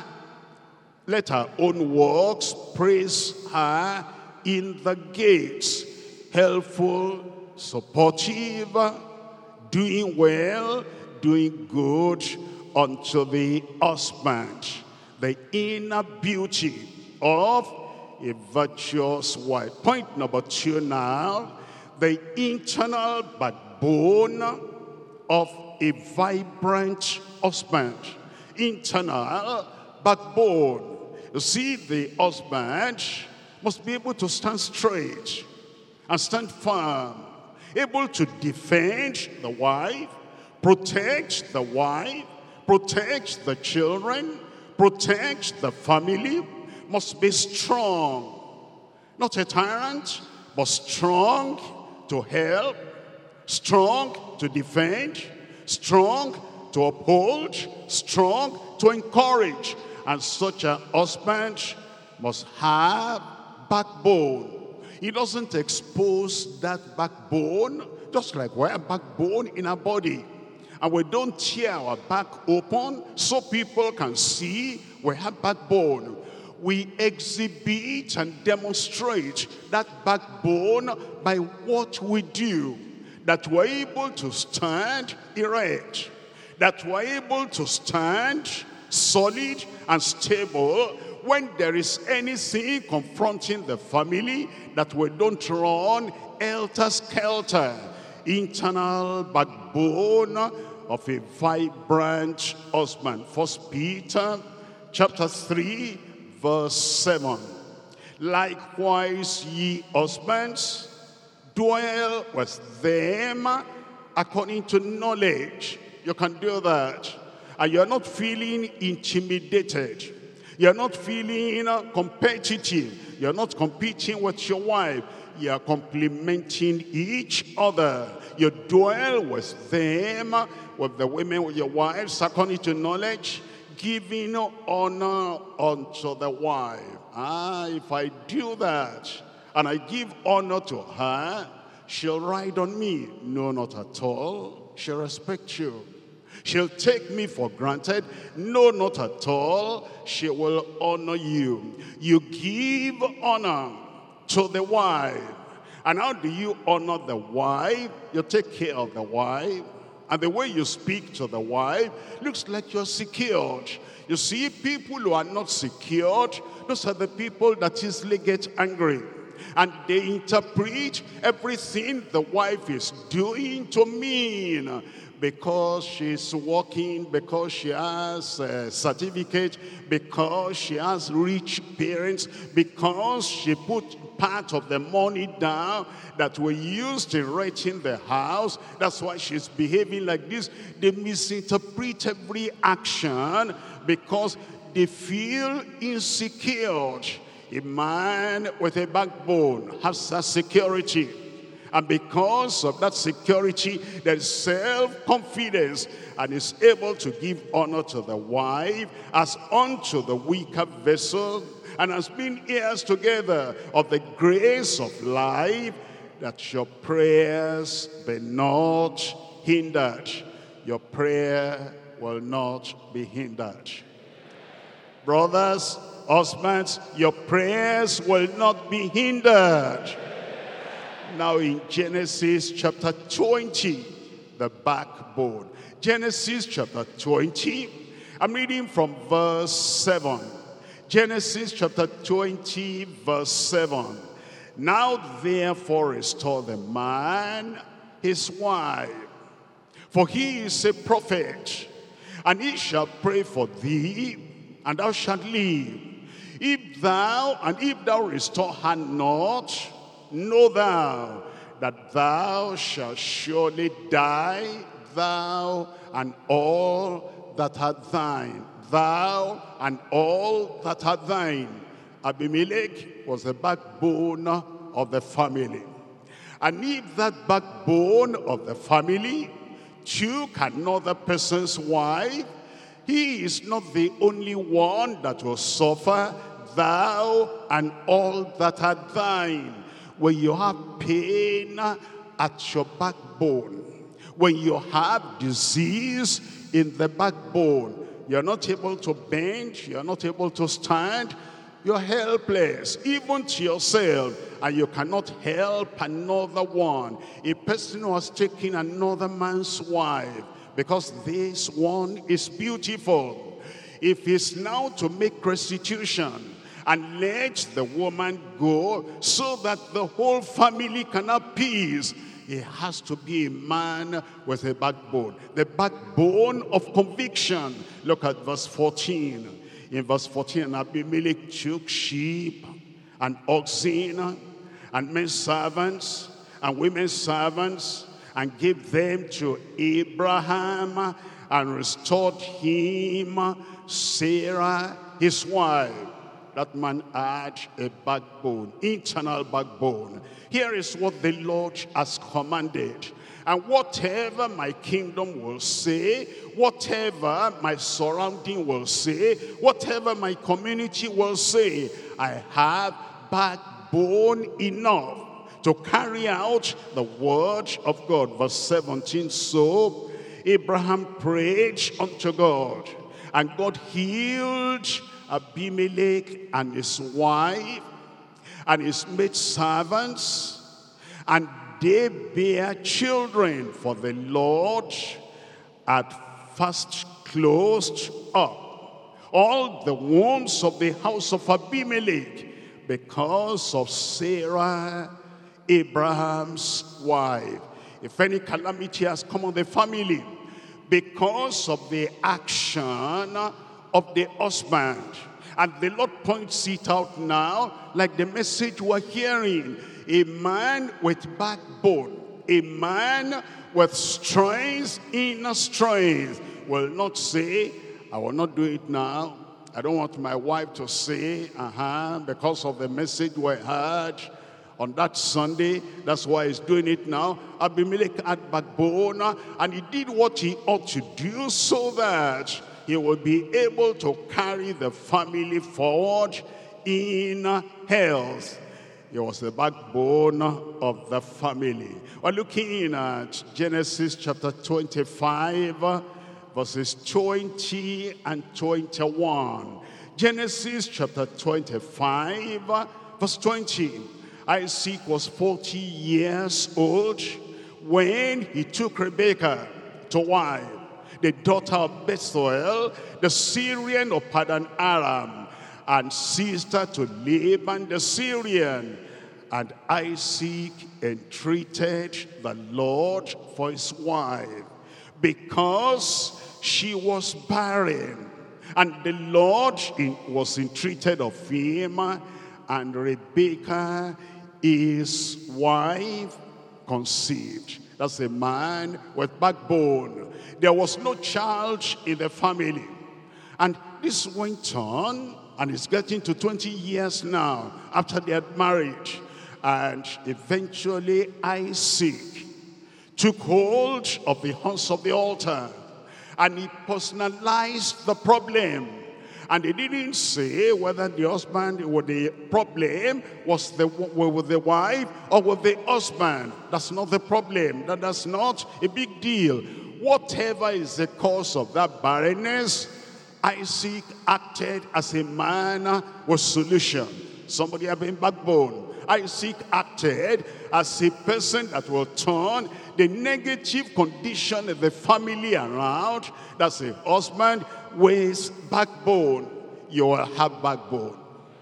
own works praise her in the gates. Helpful, supportive, doing well, doing good unto the husband. The inner beauty of a virtuous wife. Point number 2 now. The internal backbone of a vibrant husband. Internal backbone. You see, the husband must be able to stand straight and stand firm, able to defend the wife, protect the wife, protect the children, protect the family. Must be strong, not a tyrant, but strong to help, strong to defend, strong to uphold, strong to encourage. And such a husband must have backbone. He doesn't expose that backbone, just like we have backbone in our body. And we don't tear our back open so people can see we have backbone. We exhibit and demonstrate that backbone by what we do. That we're able to stand erect. That we're able to stand solid and stable when there is anything confronting the family, that we don't run helter-skelter. Internal backbone of a vibrant husband. 1 Peter chapter 3 verse 7. Likewise ye husbands, dwell with them according to knowledge. You can do that. And you're not feeling intimidated. You're not feeling competitive. You're not competing with your wife. You're complementing each other. You dwell with them, with the women, with your wives, according to knowledge, giving honor unto the wife. If I do that, and I give honor to her, she'll ride on me. No, not at all. She'll respect you. She'll take me for granted. No, not at all. She will honor you. You give honor to the wife. And how do you honor the wife? You take care of the wife. And the way you speak to the wife looks like you're secured. You see, people who are not secured, those are the people that easily get angry. And they interpret everything the wife is doing to mean because she's working, because she has a certificate, because she has rich parents, because she put part of the money down that we used in renting the house. That's why she's behaving like this. They misinterpret every action because they feel insecure. A man with a backbone has a security. And because of that security, there's self-confidence, and is able to give honor to the wife as unto the weaker vessel, and has been heirs together of the grace of life, that your prayers be not hindered. Your prayer will not be hindered. Brothers, husbands, your prayers will not be hindered. Now in Genesis chapter 20, the backbone. Genesis chapter 20, I'm reading from verse 7. Genesis chapter 20, verse 7. Now therefore restore the man his wife, for he is a prophet, and he shall pray for thee, and thou shalt live. If thou restore her not, know thou that thou shalt surely die, thou and all that are thine. Thou and all that are thine. Abimelech was the backbone of the family. And if that backbone of the family took another person's wife, he is not the only one that will suffer. Thou and all that are thine. When you have pain at your backbone, When you have disease in the backbone, you're not able to bend, you're not able to stand, you're helpless, even to yourself, and you cannot help another one. A person who has taken another man's wife, because this one is beautiful. If he's now to make restitution and let the woman go so that the whole family can have peace, he has to be a man with a backbone. The backbone of conviction. Look at verse 14. In verse 14, Abimelech took sheep and oxen and men servants and women servants and gave them to Abraham and restored him Sarah, his wife. That man had a backbone, internal backbone. Here is what the Lord has commanded. And whatever my kingdom will say, whatever my surrounding will say, whatever my community will say, I have backbone enough to carry out the word of God. Verse 17, so Abraham prayed unto God, and God healed Abimelech and his wife and his maidservants, and they bear children, for the Lord had first closed up all the wombs of the house of Abimelech because of Sarah, Abraham's wife. If any calamity has come on the family because of the action of the husband, and the Lord points it out now, like the message we're hearing, a man with backbone, a man with strength, inner strength, will not say, I will not do it now. I don't want my wife to say, because of the message we heard on that Sunday, that's why he's doing it now. Abimelech had backbone, and he did what he ought to do so that he will be able to carry the family forward in health. He was the backbone of the family. We're looking at Genesis chapter 25, verses 20 and 21. Genesis chapter 25, verse 20. Isaac was 40 years old when he took Rebekah to wife, the daughter of Bethuel, the Syrian of Paddan Aram, and sister to Laban the Syrian. And Isaac entreated the Lord for his wife, because she was barren. And the Lord was entreated of him, and Rebekah, his wife, conceived. That's a man with backbone. There was no child in the family. And this went on, and it's getting to 20 years now after they had married. And eventually Isaac took hold of the horns of the altar, and he personalized the problem. And he didn't say whether the husband or the problem was with the wife or with the husband. That's not the problem. That's not a big deal. Whatever is the cause of that barrenness, Isaac acted as a man with solution. Somebody having backbone. Isaac acted as a person that will turn the negative condition of the family around. That's a husband with backbone. You will have backbone.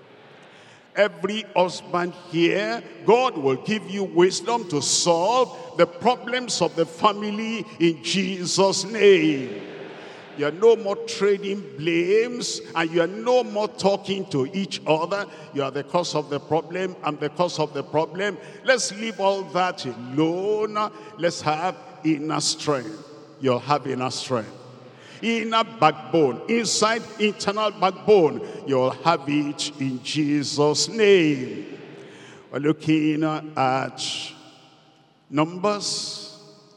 Every husband here, God will give you wisdom to solve the problems of the family in Jesus' name. You are no more trading blames, and you are no more talking to each other. You are the cause of the problem, I'm the cause of the problem. Let's leave all that alone. Let's have inner strength. You'll have inner strength. Inner backbone, inside internal backbone, you'll have it in Jesus' name. We're looking at Numbers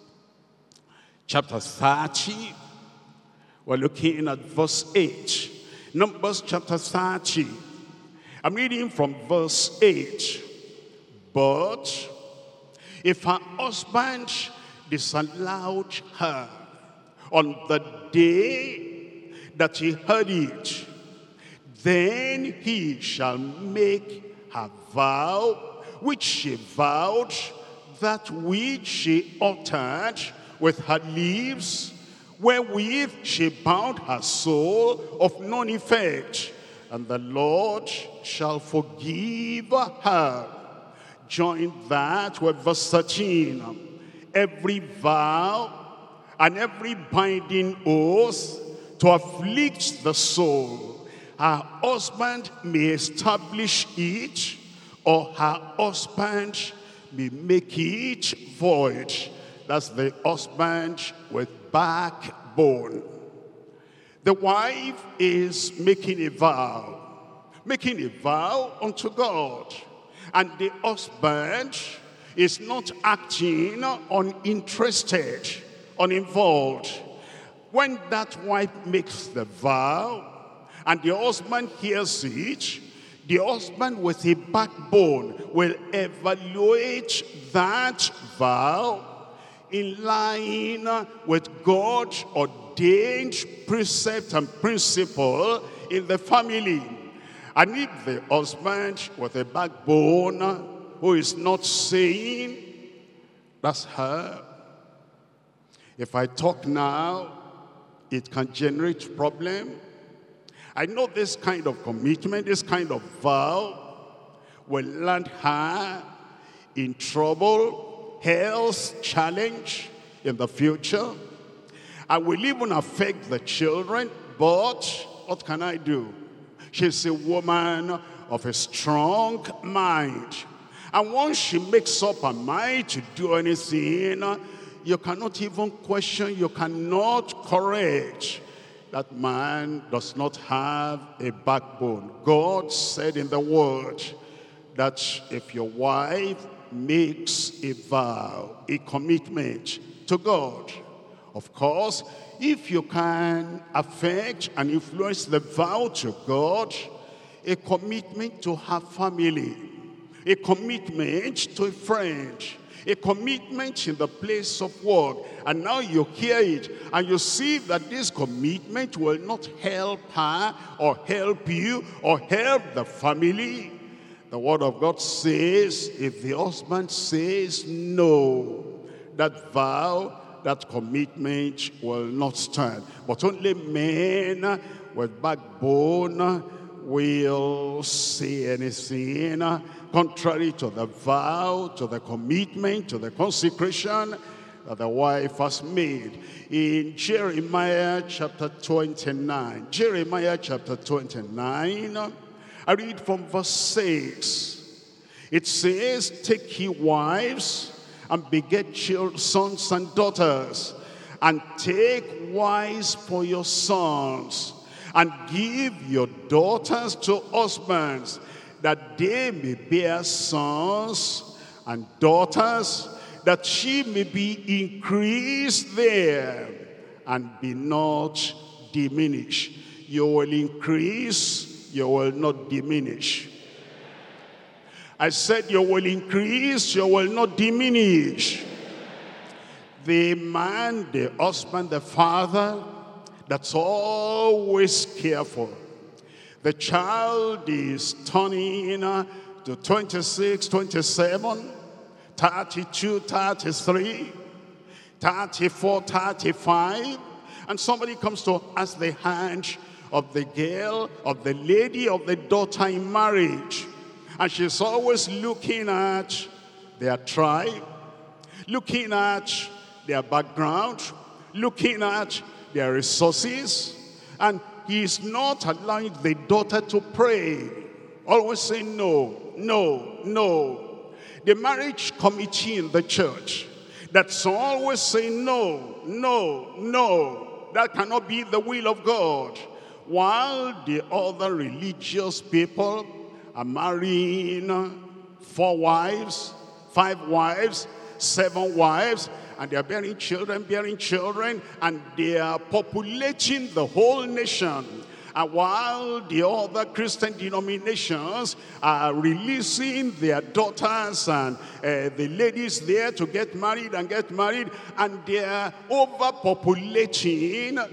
chapter 30. We're looking at verse 8. Numbers chapter 30. I'm reading from verse 8. But if her husband disallowed her. On the day that he heard it, then he shall make her vow, which she vowed, that which she uttered with her lips, wherewith she bound her soul of none effect, and the Lord shall forgive her. Join that with verse 13. Every vow and every binding oath to afflict the soul, her husband may establish it, or her husband may make it void. That's the husband with backbone. The wife is making a vow unto God. And the husband is not acting uninterested, uninvolved. When that wife makes the vow and the husband hears it, the husband with a backbone will evaluate that vow in line with God's ordained precept and principle in the family. And if the husband with a backbone who is not saying, that's her. If I talk now, it can generate problem. I know this kind of commitment, this kind of vow will land her in trouble, health challenge in the future. I will even affect the children, but what can I do? She's a woman of a strong mind. And once she makes up her mind to do anything, you cannot even question, you cannot correct. That man does not have a backbone. God said in the word that if your wife makes a vow, a commitment to God, of course, if you can affect and influence the vow to God, a commitment to her family, a commitment to a friend, a commitment in the place of work, and now you hear it and you see that this commitment will not help her or help you or help the family. The word of God says, if the husband says no, that vow, that commitment will not stand. But only men with backbone will say anything contrary to the vow, to the commitment, to the consecration that the wife has made. In Jeremiah chapter 29, I read from verse 6. It says, take ye wives, and beget sons and daughters, and take wives for your sons, and give your daughters to husbands, that they may bear sons and daughters, that she may be increased there, and be not diminished. You will increase, you will not diminish. I said you will increase, you will not diminish. The man, the husband, the father, that's always careful. The child is turning to 26, 27, 32, 33, 34, 35, and somebody comes to ask the hand of the girl, of the lady, of the daughter in marriage. And she's always looking at their tribe, looking at their background, looking at their resources. And he's not allowing the daughter to pray. Always saying no, no, no. The marriage committee in the church that's always saying no, no, no. That cannot be the will of God. While the other religious people are marrying 4 wives, 5 wives, 7 wives, and they are bearing children, and they are populating the whole nation. And while the other Christian denominations are releasing their daughters and the ladies there to get married, and they're overpopulating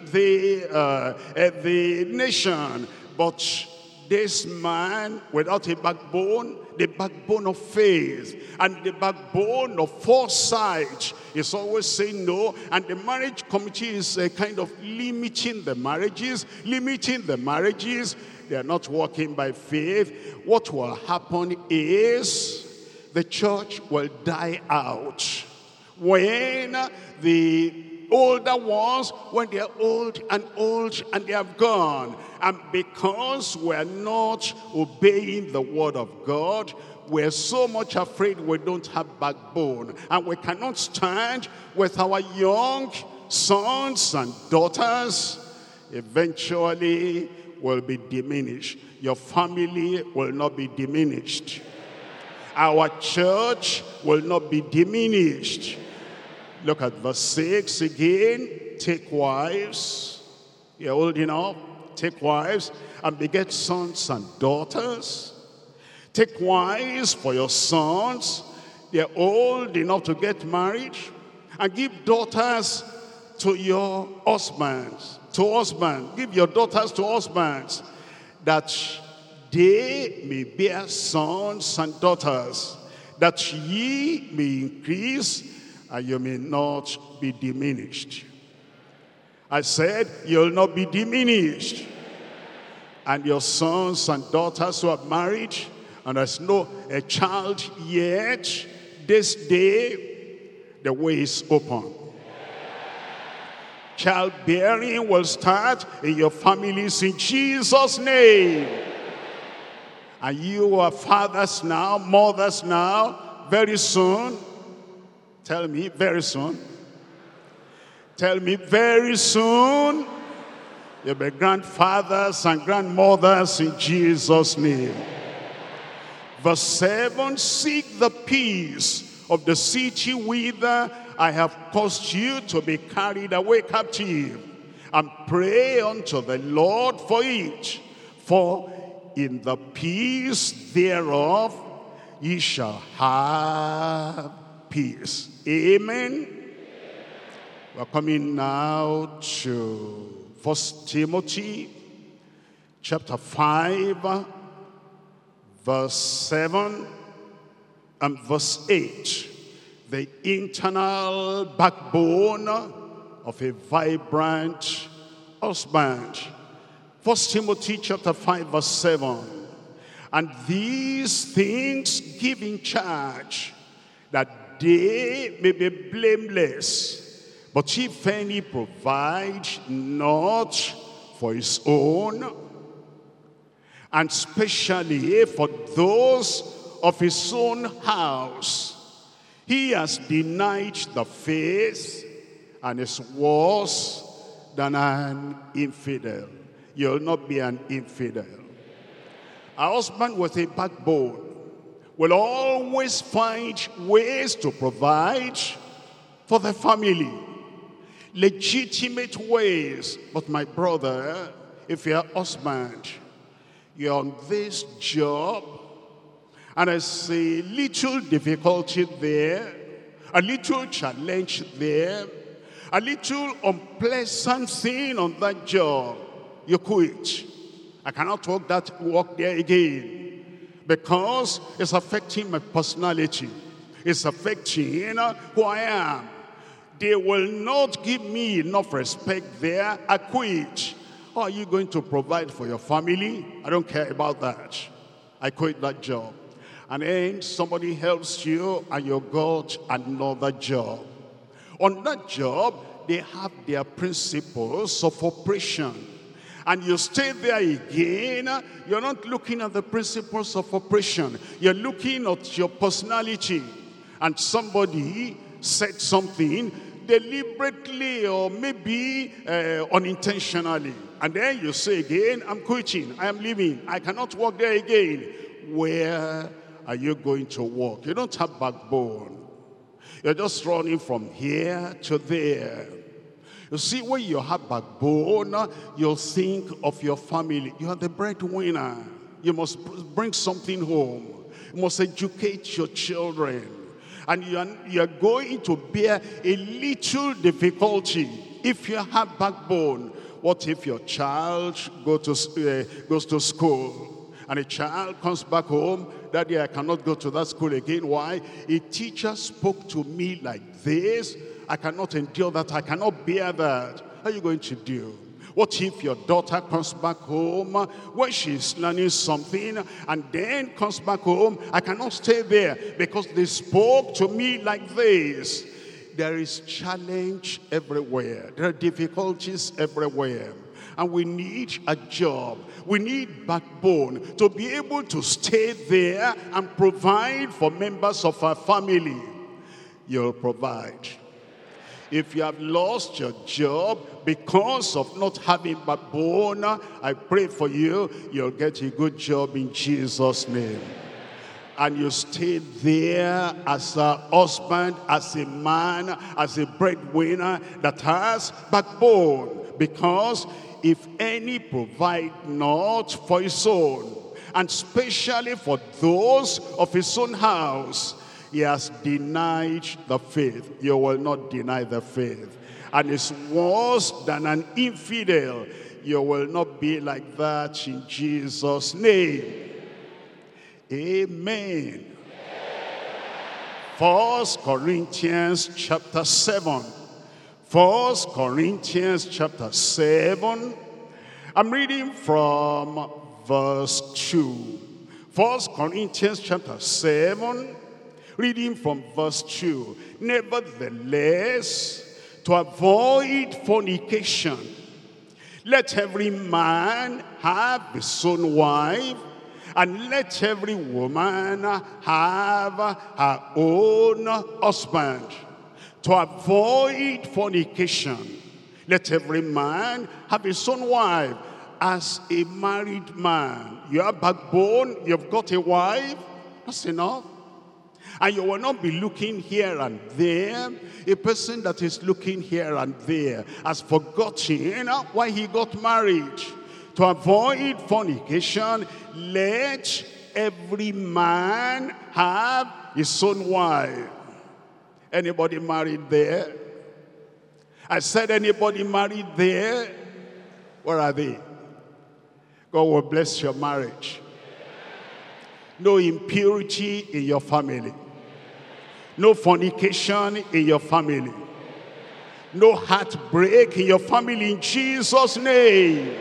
the nation. But this man, without a backbone, the backbone of faith and the backbone of foresight, is always saying no. And the marriage committee is kind of limiting the marriages. They are not walking by faith. What will happen is the church will die out. When the older ones, when they are old and they have gone. And because we're not obeying the word of God, we're so much afraid we don't have backbone. And we cannot stand with our young sons and daughters. Eventually will be diminished. Your family will not be diminished. Our church will not be diminished. Look at verse 6 again. Take wives. You're old enough. Take wives and beget sons and daughters. Take wives for your sons. They're old enough to get married. And give daughters to your husbands. Give your daughters to husbands, that they may bear sons and daughters, that ye may increase and you may not be diminished. I said, you'll not be diminished. And your sons and daughters who are married, and there's no a child yet, this day, the way is open. Childbearing will start in your families in Jesus' name. And you are fathers now, mothers now, very soon. Tell me, very soon. Tell me, very soon. You'll be grandfathers and grandmothers in Jesus' name. Verse 7, seek the peace of the city whither I have caused you to be carried away captive, and pray unto the Lord for it. For in the peace thereof ye shall have peace. Amen. We're coming now to 1 Timothy chapter 5, verse 7 and verse 8. The internal backbone of a vibrant husband. 1 Timothy chapter 5, verse 7. And these things give in charge, that they may be blameless. But if any provide not for his own, and especially for those of his own house, he has denied the faith and is worse than an infidel. You'll not be an infidel. A husband with a backbone will always find ways to provide for the family. Legitimate ways. But my brother, if you're a husband, you're on this job, and there's a little difficulty there, a little challenge there, a little unpleasant thing on that job, you quit. I cannot work there again, because it's affecting my personality. It's affecting who I am. They will not give me enough respect there. I quit. How are you going to provide for your family? I don't care about that. I quit that job. And then somebody helps you and you got another job. On that job, they have their principles of operation. And you stay there again, you're not looking at the principles of operation. You're looking at your personality. And somebody said something deliberately or maybe unintentionally. And then you say again, I'm quitting, I am leaving, I cannot work there again. Where are you going to work? You don't have backbone. You're just running from here to there. You see, when you have backbone, you'll think of your family. You are the breadwinner. You must bring something home. You must educate your children. And you are going to bear a little difficulty if you have backbone. What if your child goes to school and a child comes back home? Daddy, I cannot go to that school again. Why? A teacher spoke to me like this. I cannot endure that. I cannot bear that. What are you going to do? What if your daughter comes back home when she's learning something and then comes back home? I cannot stay there because they spoke to me like this. There is challenge everywhere. There are difficulties everywhere. And we need a job. We need backbone to be able to stay there and provide for members of our family. You'll provide. If you have lost your job because of not having backbone, I pray for you, you'll get a good job in Jesus' name. And you stay there as a husband, as a man, as a breadwinner that has backbone. Because if any provide not for his own, and especially for those of his own house, he has denied the faith. You will not deny the faith. And it's worse than an infidel. You will not be like that in Jesus' name. Amen. 1 Corinthians chapter 7. 1 Corinthians chapter 7. I'm reading from verse 2. 1 Corinthians chapter 7. Reading from verse 2. Nevertheless, to avoid fornication, let every man have his own wife, and let every woman have her own husband. To avoid fornication, let every man have his own wife. As a married man, you have backbone, you've got a wife, that's enough. And you will not be looking here and there. A person that is looking here and there has forgotten why he got married. To avoid fornication, let every man have his own wife. Anybody married there? I said, anybody married there? Where are they? God will bless your marriage. No impurity in your family. No fornication in your family. No heartbreak in your family in Jesus' name.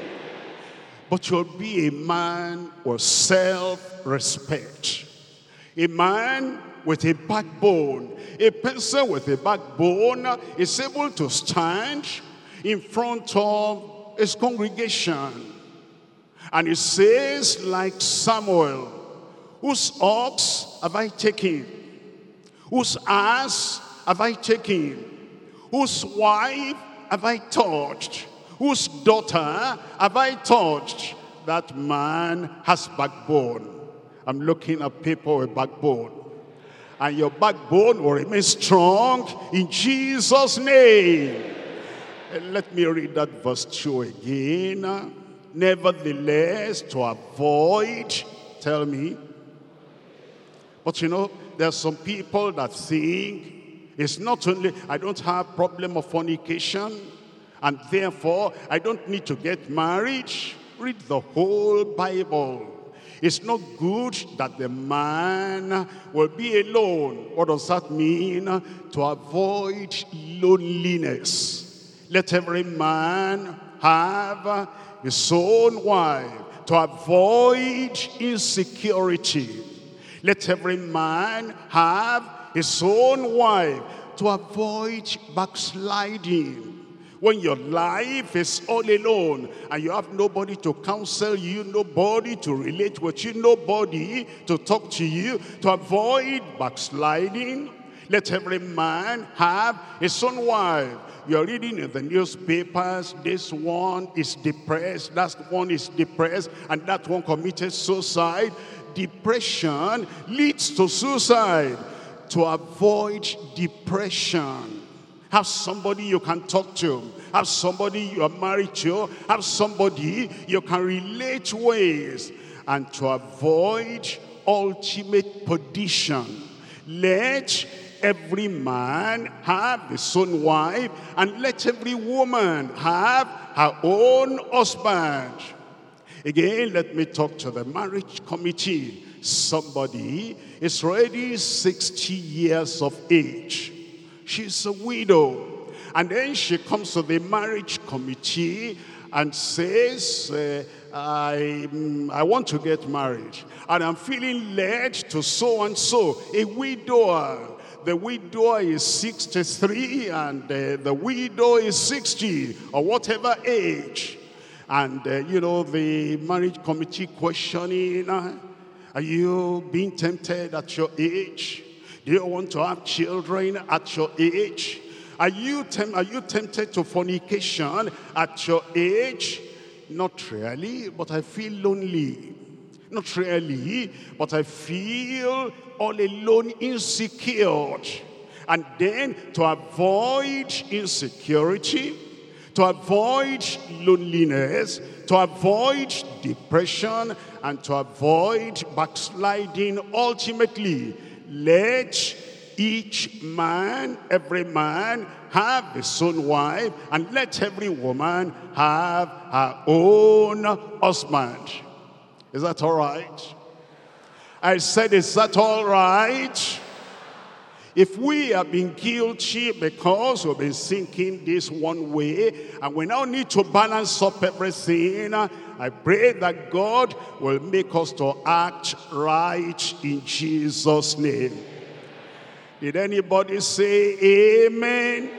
But you'll be a man with self-respect. A man with a backbone. A person with a backbone is able to stand in front of his congregation. And he says, like Samuel, whose ox have I taken? Whose ass have I taken? Whose wife have I touched? Whose daughter have I touched? That man has backbone. I'm looking at people with backbone. And your backbone will remain strong in Jesus' name. And let me read that verse 2 again. Nevertheless, to avoid, tell me. But you know, there are some people that think it's not only, I don't have problem of fornication, and therefore I don't need to get married. Read the whole Bible. It's not good that the man will be alone. What does that mean? To avoid loneliness. Let every man have his own wife. To avoid insecurity. Let every man have his own wife. To avoid backsliding. When your life is all alone and you have nobody to counsel you, nobody to relate with you, nobody to talk to you, to avoid backsliding, let every man have his own wife. You're reading in the newspapers, this one is depressed, that one is depressed, and that one committed suicide. Depression leads to suicide. To avoid depression, have somebody you can talk to. have somebody you are married to, have somebody you can relate with. And to avoid ultimate perdition, let every man have his own wife, and let every woman have her own husband. Again, let me talk to the marriage committee. Somebody is already 60 years of age. She's a widow. And then she comes to the marriage committee and says, I want to get married. And I'm feeling led to so-and-so, a widower. The widower is 63 and the widow is 60 or whatever age. And, the marriage committee questioning, are you being tempted at your age? Do you want to have children at your age? Are you tempted to fornication at your age? Not really, but I feel lonely. Not really, but I feel all alone, insecure. And then to avoid insecurity, to avoid loneliness, to avoid depression, and to avoid backsliding, ultimately, let each man, every man, have his own wife, and let every woman have her own husband. Is that all right? I said, is that all right? If we have been guilty because we've been thinking this one way, and we now need to balance up everything, I pray that God will make us to act right in Jesus' name. Did anybody say amen?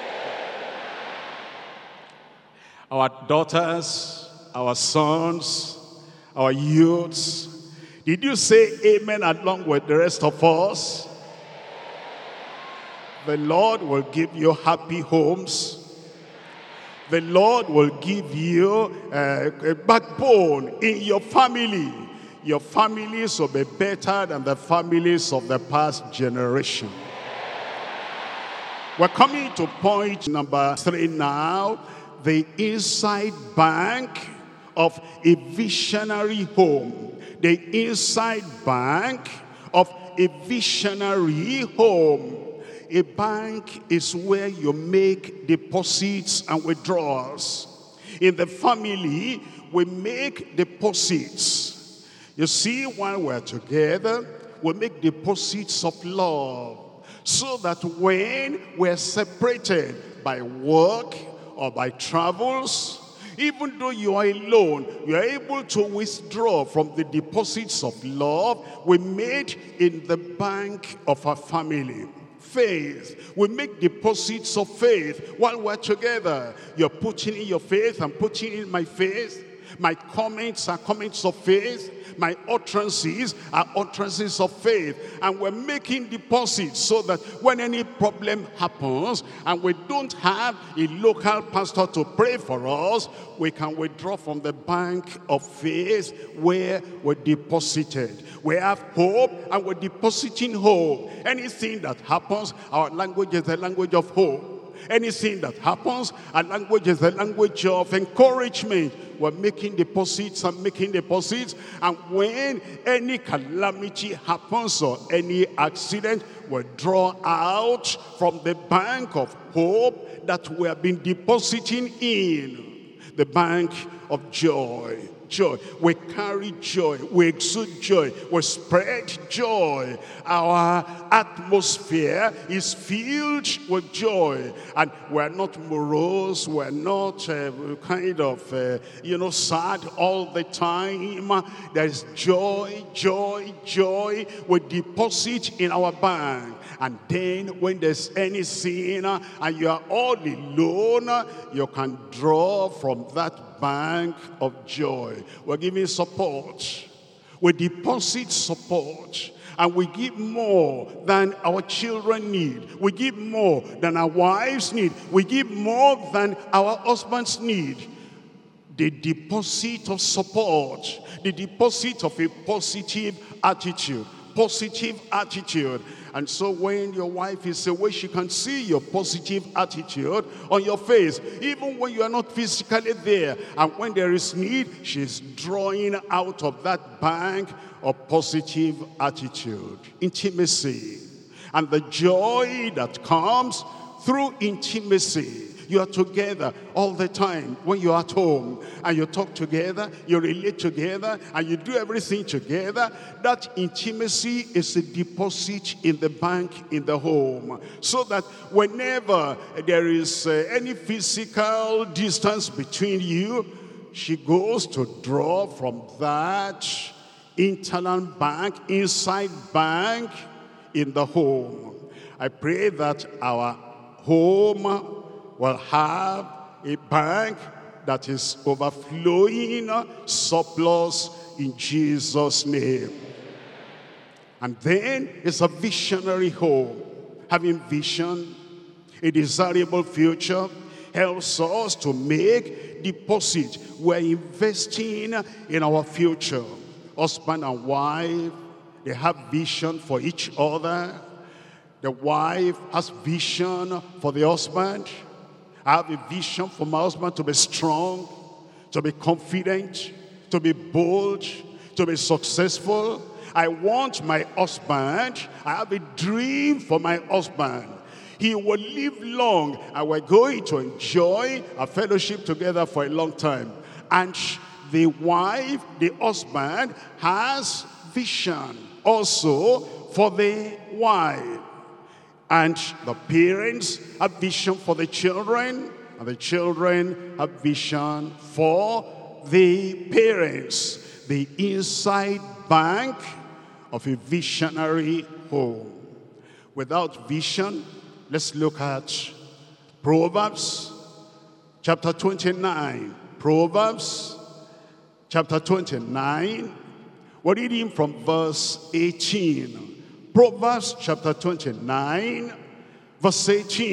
Our daughters, our sons, our youths, did you say amen along with the rest of us? The Lord will give you happy homes. The Lord will give you a backbone in your family. Your families will be better than the families of the past generation. We're coming to point number 3 now. The inside bank of a visionary home. The inside bank of a visionary home. A bank is where you make deposits and withdrawals. In the family, we make deposits. You see, while we're together, we make deposits of love. So that when we're separated by work or by travels, even though you are alone, you are able to withdraw from the deposits of love we made in the bank of our family. Faith. We make deposits of faith while we're together. You're putting in your faith, I'm putting in my faith. My comments are comments of faith. My utterances are utterances of faith. And we're making deposits so that when any problem happens and we don't have a local pastor to pray for us, we can withdraw from the bank of faith where we're deposited. We have hope and we're depositing hope. Anything that happens, our language is the language of hope. Anything that happens, our language is the language of encouragement. We're making deposits and making deposits. And when any calamity happens or any accident, we draw out from the bank of hope that we have been depositing in. The bank of joy. Joy. We carry joy. We exude joy. We spread joy. Our atmosphere is filled with joy. And we're not morose. We're not sad all the time. There's joy, joy, joy. We deposit in our bank. And then when there's any sin and you are all alone, you can draw from that bank of joy. We're giving support. We deposit support. And we give more than our children need. We give more than our wives need. We give more than our husbands need. The deposit of support. The deposit of a positive attitude. positive attitude. And so when your wife is away, she can see your positive attitude on your face, even when you are not physically there. And when there is need, she's drawing out of that bank of positive attitude, intimacy, and the joy that comes through intimacy. You are together all the time when you're at home, and you talk together, you relate together, and you do everything together. That intimacy is a deposit in the bank in the home, so that whenever there is any physical distance between you, she goes to draw from that internal bank, inside bank in the home. I pray that our home will have a bank that is overflowing surplus in Jesus' name. And then it's a visionary home. Having vision, a desirable future, helps us to make deposit. We're investing in our future. Husband and wife, they have vision for each other. The wife has vision for the husband. I have a vision for my husband to be strong, to be confident, to be bold, to be successful. I want my husband, I have a dream for my husband. He will live long, and we're going to enjoy a fellowship together for a long time. And the wife, the husband, has vision also for the wife. And the parents have vision for the children, and the children have vision for the parents. The inside bank of a visionary home. Without vision, let's look at Proverbs chapter 29. Proverbs chapter 29. We're reading from verse 18. Proverbs chapter 29, verse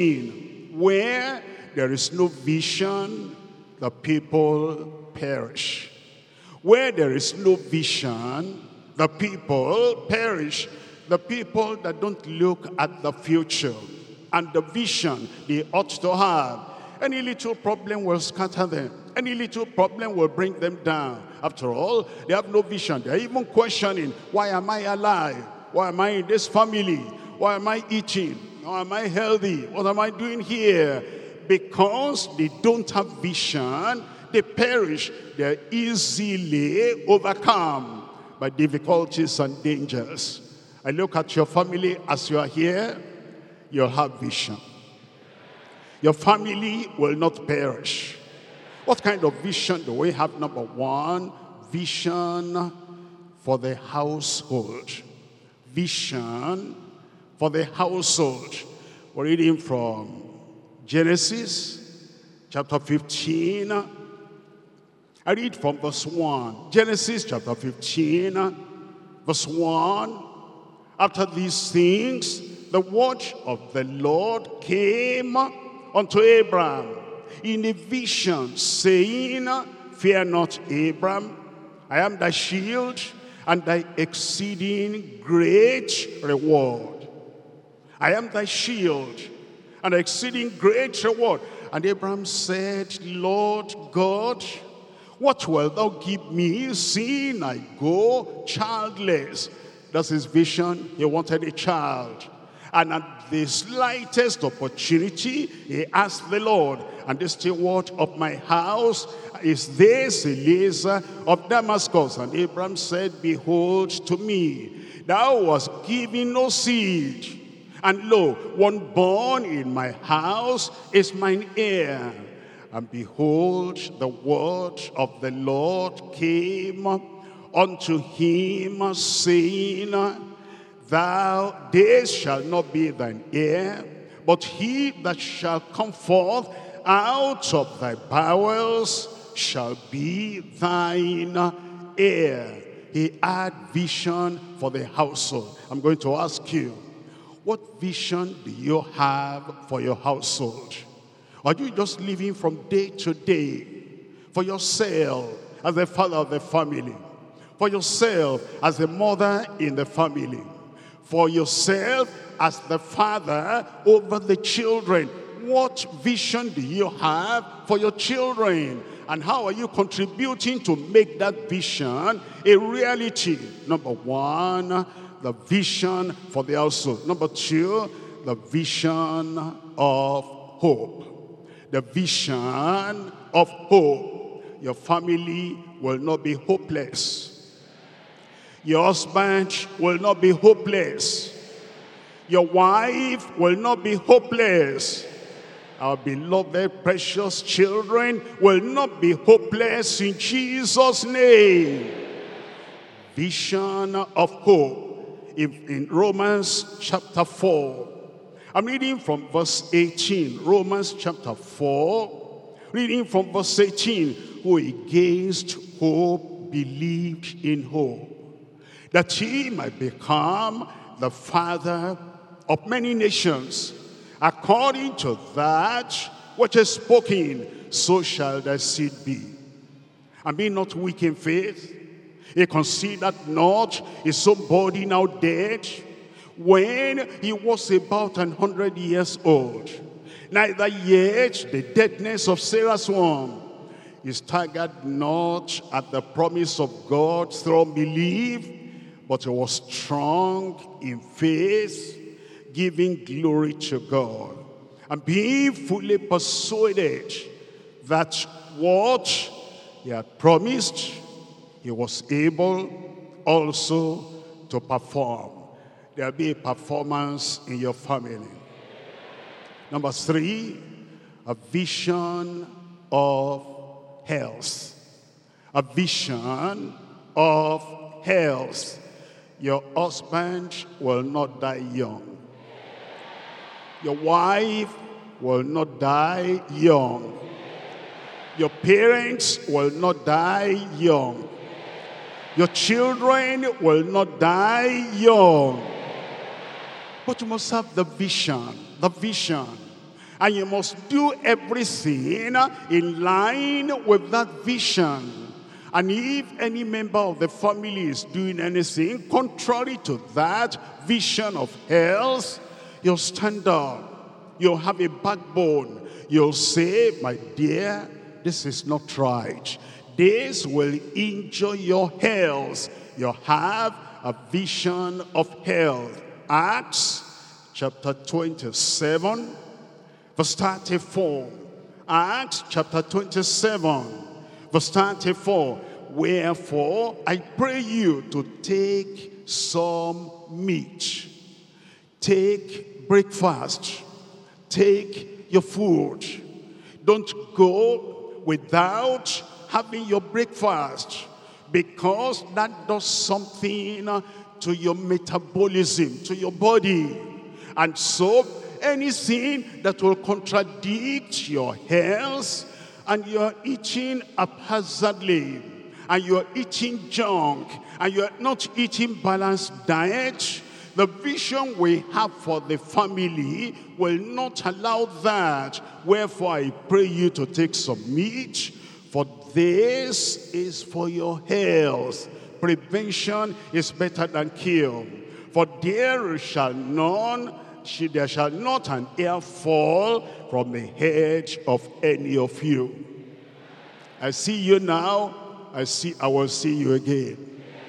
18. Where there is no vision, the people perish. Where there is no vision, the people perish. The people that don't look at the future and the vision they ought to have. Any little problem will scatter them. Any little problem will bring them down. After all, they have no vision. They're even questioning, why am I alive? Why am I in this family? Why am I eating? Why am I healthy? What am I doing here? Because they don't have vision, they perish. They're easily overcome by difficulties and dangers. I look at your family as you are here, you'll have vision. Your family will not perish. What kind of vision do we have? Number one, vision for the household. Vision for the household. We're reading from Genesis chapter 15. I read from verse 1. Genesis chapter 15, verse 1. After these things, the word of the Lord came unto Abram in a vision, saying, Fear not, Abram, I am thy shield and thy exceeding great reward. I am thy shield and exceeding great reward. And Abram said, Lord God, what wilt thou give me, seeing I go childless? That's his vision. He wanted a child. And at the slightest opportunity, he asked the Lord, and the steward of my house, is this Eliezer of Damascus? And Abram said, Behold to me, thou wast given no seed, and lo, one born in my house is mine heir. And behold, the word of the Lord came unto him, saying, This shall not be thine heir, but he that shall come forth out of thy bowels shall be thine heir. He had vision for the household. I'm going to ask you, what vision do you have for your household? Are you just living from day to day for yourself as the father of the family, for yourself as the mother in the family, for yourself as the father over the children. What vision do you have for your children? And how are you contributing to make that vision a reality? Number one, the vision for the household. Number two, the vision of hope. The vision of hope. Your family will not be hopeless. Your husband will not be hopeless. Your wife will not be hopeless. Our beloved precious children will not be hopeless in Jesus' name. Vision of hope. In Romans chapter 4. I'm reading from verse 18. Romans chapter 4. Reading from verse 18. Who against hope believed in hope, that he might become the father of many nations, according to that which is spoken, so shall thy seed be. And be not weak in faith. He considered not his own body now dead, when he was about 100 years old, neither yet the deadness of Sarah's womb. He staggered not at the promise of God through unbelief, but he was strong in faith, giving glory to God, and being fully persuaded that what he had promised, he was able also to perform. There'll be a performance in your family. Number three, a vision of health. A vision of health. Your husband will not die young. Your wife will not die young. Your parents will not die young. Your children will not die young. But you must have the vision. And you must do everything in line with that vision. And if any member of the family is doing anything contrary to that vision of health, you'll stand up. You'll have a backbone. You'll say, my dear, this is not right. This will injure your health. You have a vision of health. Acts chapter 27, verse 34. Acts chapter 27, verse 34. Wherefore I pray you to take some meat. Take breakfast. Take your food. Don't go without having your breakfast, because that does something to your metabolism, to your body. And so anything that will contradict your health, and you're eating haphazardly, and you're eating junk, and you're not eating balanced diet, the vision we have for the family will not allow that. Wherefore I pray you to take some meat, for this is for your health. Prevention is better than cure. For there shall not an hair fall from the head of any of you. I see you now. I will see you again.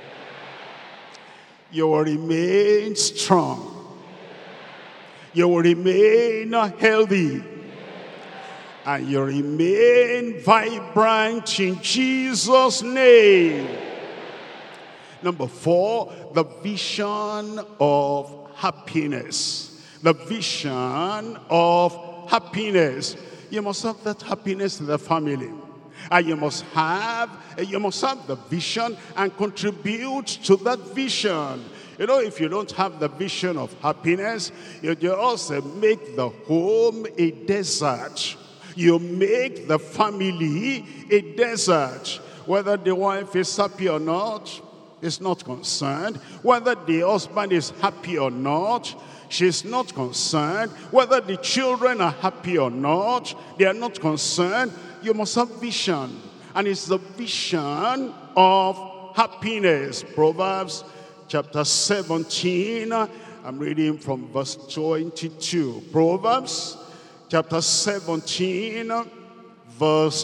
You will remain strong. You will remain healthy. And you remain vibrant in Jesus' name. Number 4, the vision of happiness. The vision of happiness. You must have that happiness in the family. And you must have the vision and contribute to that vision. You know, if you don't have the vision of happiness, you also make the home a desert. You make the family a desert. Whether the wife is happy or not, is not concerned. Whether the husband is happy or not, she's not concerned. Whether the children are happy or not, they are not concerned. You must have vision. And it's the vision of happiness. Proverbs chapter 17 I'm reading from verse 22. Proverbs chapter 17, verse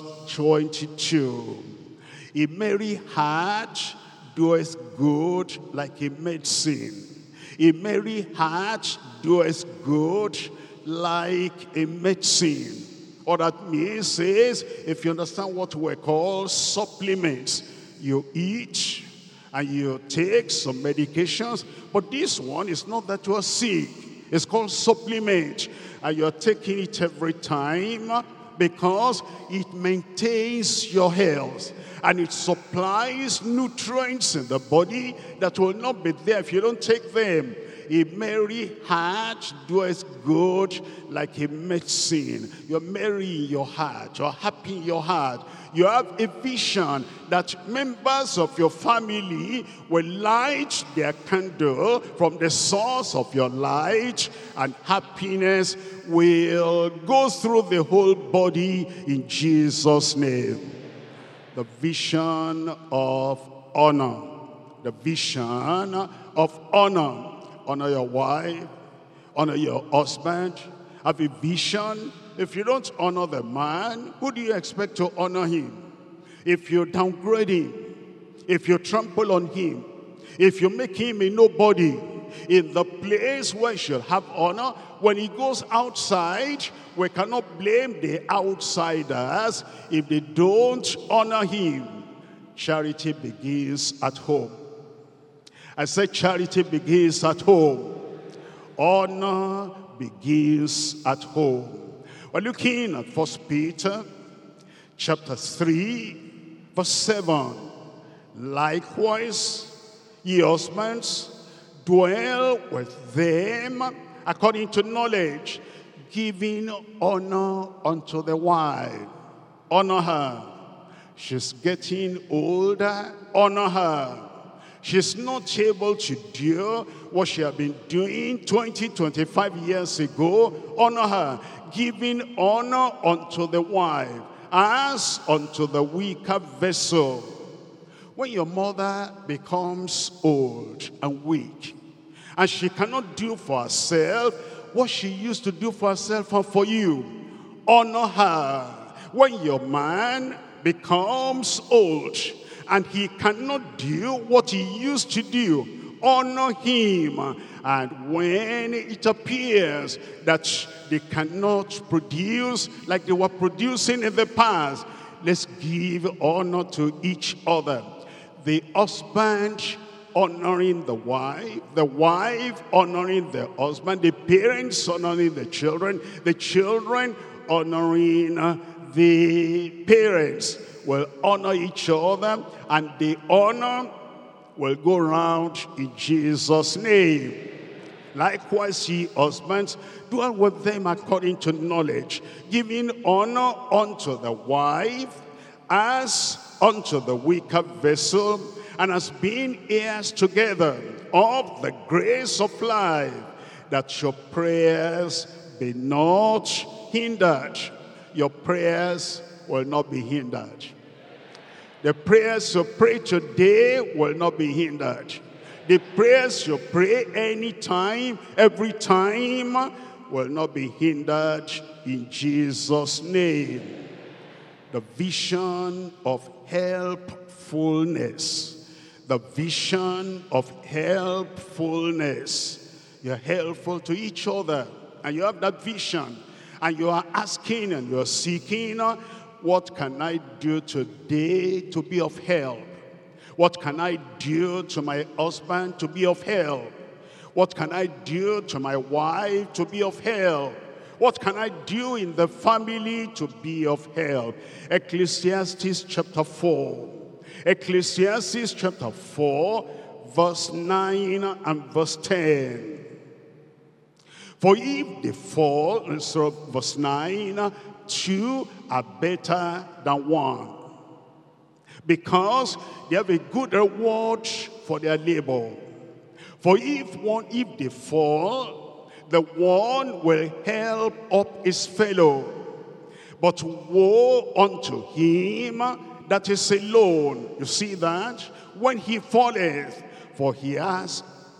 22. A merry heart doeth good like a medicine. A merry heart doeth good like a medicine. What that means is, if you understand what we call supplements, you eat and you take some medications, but this one is not that you are sick. It's called supplement, and you're taking it every time because it maintains your health and it supplies nutrients in the body that will not be there if you don't take them. A merry heart doeth good like a medicine. You're merry in your heart. You're happy in your heart. You have a vision that members of your family will light their candle from the source of your light, and happiness will go through the whole body in Jesus' name. The vision of honor. The vision of honor. Honor your wife, honor your husband, have a vision. If you don't honor the man, who do you expect to honor him? If you downgrade him, if you trample on him, if you make him a nobody in the place where he should have honor, when he goes outside, we cannot blame the outsiders if they don't honor him. Charity begins at home. I said charity begins at home. Honor begins at home. We're looking at 1 Peter chapter 3, verse 7. Likewise, ye husbands, dwell with them according to knowledge, giving honor unto the wife. Honor her. She's getting older. Honor her. She's not able to do what she had been doing 20, 25 years ago. Honor her, giving honor unto the wife, as unto the weaker vessel. When your mother becomes old and weak, and she cannot do for herself what she used to do for herself and for you, honor her. When your man becomes old, and he cannot do what he used to do, honor him. And when it appears that they cannot produce like they were producing in the past, let's give honor to each other. The husband honoring the wife honoring the husband, the parents honoring the children honoring the parents. Will honor each other, and the honor will go around in Jesus' name. Likewise, ye husbands, dwell with them according to knowledge, giving honor unto the wife as unto the weaker vessel, and as being heirs together of the grace of life, that your prayers be not hindered. Your prayers will not be hindered. The prayers you pray today will not be hindered. The prayers you pray anytime, every time, will not be hindered in Jesus' name. The vision of helpfulness. The vision of helpfulness. You're helpful to each other, and you have that vision, and you are asking and you're seeking, what can I do today to be of help? What can I do to my husband to be of help? What can I do to my wife to be of help? What can I do in the family to be of help? Ecclesiastes chapter 4. Ecclesiastes chapter 4, verse 9 and verse 10. For if they fall, verse 9, two are better than one, because they have a good reward for their labor. For if they fall, the one will help up his fellow. But woe unto him that is alone. You see that? When he falleth, for he has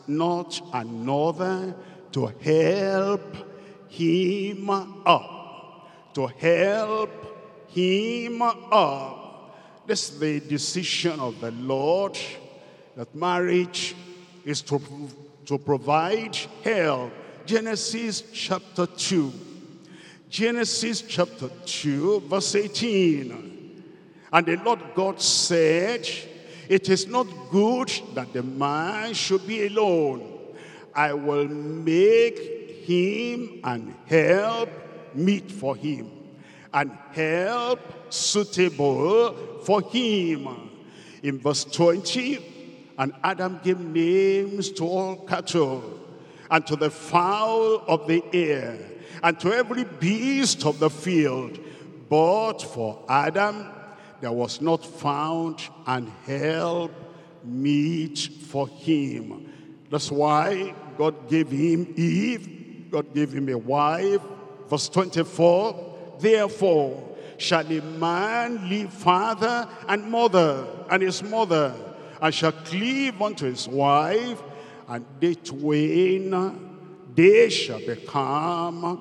not another to help him up. To help him up. This is the decision of the Lord, that marriage is to provide help. Genesis chapter 2. Genesis chapter 2, verse 18. And the Lord God said, it is not good that the man should be alone. I will make him an help meet for him, and help suitable for him. In verse 20, and Adam gave names to all cattle, and to the fowl of the air, and to every beast of the field. But for Adam there was not found an help meet for him. That's why God gave him Eve. God gave him a wife. Verse 24, therefore shall a man leave father and mother, and his mother, and shall cleave unto his wife, and they twain, they shall become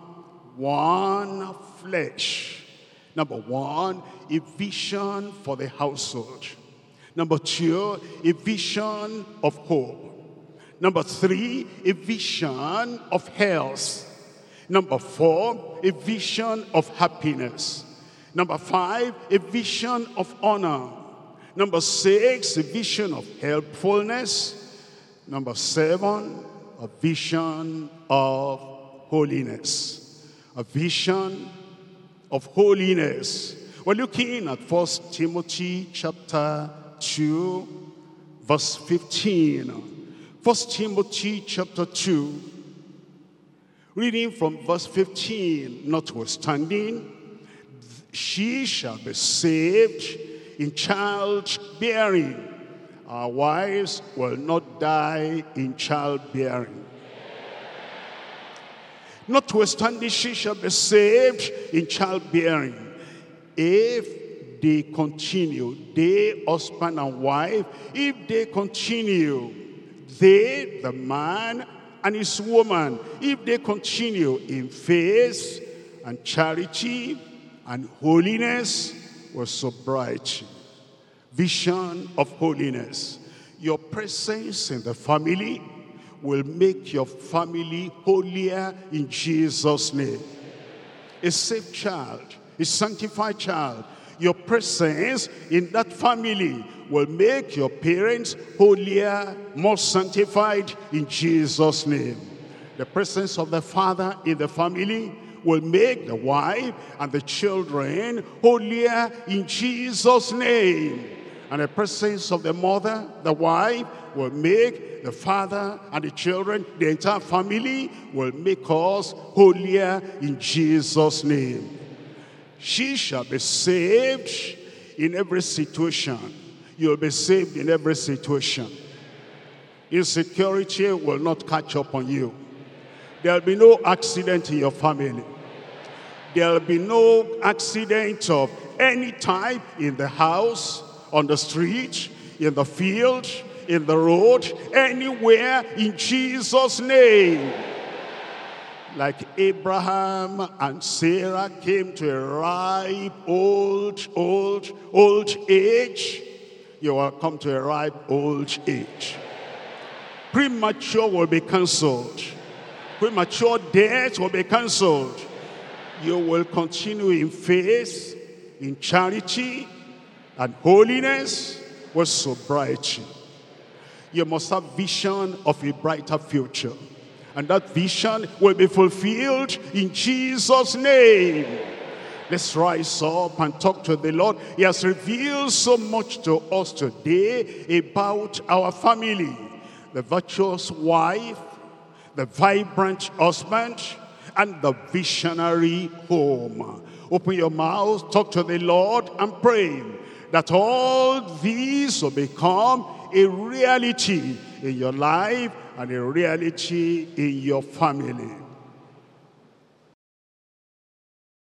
one flesh. Number one, a vision for the household. Number two, a vision of hope. Number three, a vision of health. Number four, a vision of happiness. Number five, a vision of honor. Number six, a vision of helpfulness. Number seven, a vision of holiness. A vision of holiness. We're looking at 1 Timothy chapter 2, verse 15. 1 Timothy chapter 2, reading from verse 15. Notwithstanding, she shall be saved in childbearing. Our wives will not die in childbearing. Notwithstanding, she shall be saved in childbearing, if they continue, they, husband and wife, if they continue, they, the man and his woman, if they continue in faith and charity and holiness with sobriety. Vision of holiness. Your presence in the family will make your family holier in Jesus' name. A saved child, a sanctified child, your presence in that family will make your parents holier, more sanctified in Jesus' name. The presence of the father in the family will make the wife and the children holier in Jesus' name. And the presence of the mother, the wife, will make the father and the children, the entire family, will make us holier in Jesus' name. She shall be saved in every situation. You'll be saved in every situation. Insecurity will not catch up on you. There'll be no accident in your family. There'll be no accident of any type in the house, on the street, in the field, in the road, anywhere, in Jesus' name. Like Abraham and Sarah came to a ripe, old age, you will come to a ripe old age. Premature will be cancelled. Premature death will be cancelled. You will continue in faith, in charity, and holiness with sobriety. You must have vision of a brighter future. And that vision will be fulfilled in Jesus' name. Let's rise up and talk to the Lord. He has revealed so much to us today about our family. The virtuous wife, the vibrant husband, and the visionary home. Open your mouth, talk to the Lord, and pray that all these will become a reality in your life and a reality in your family.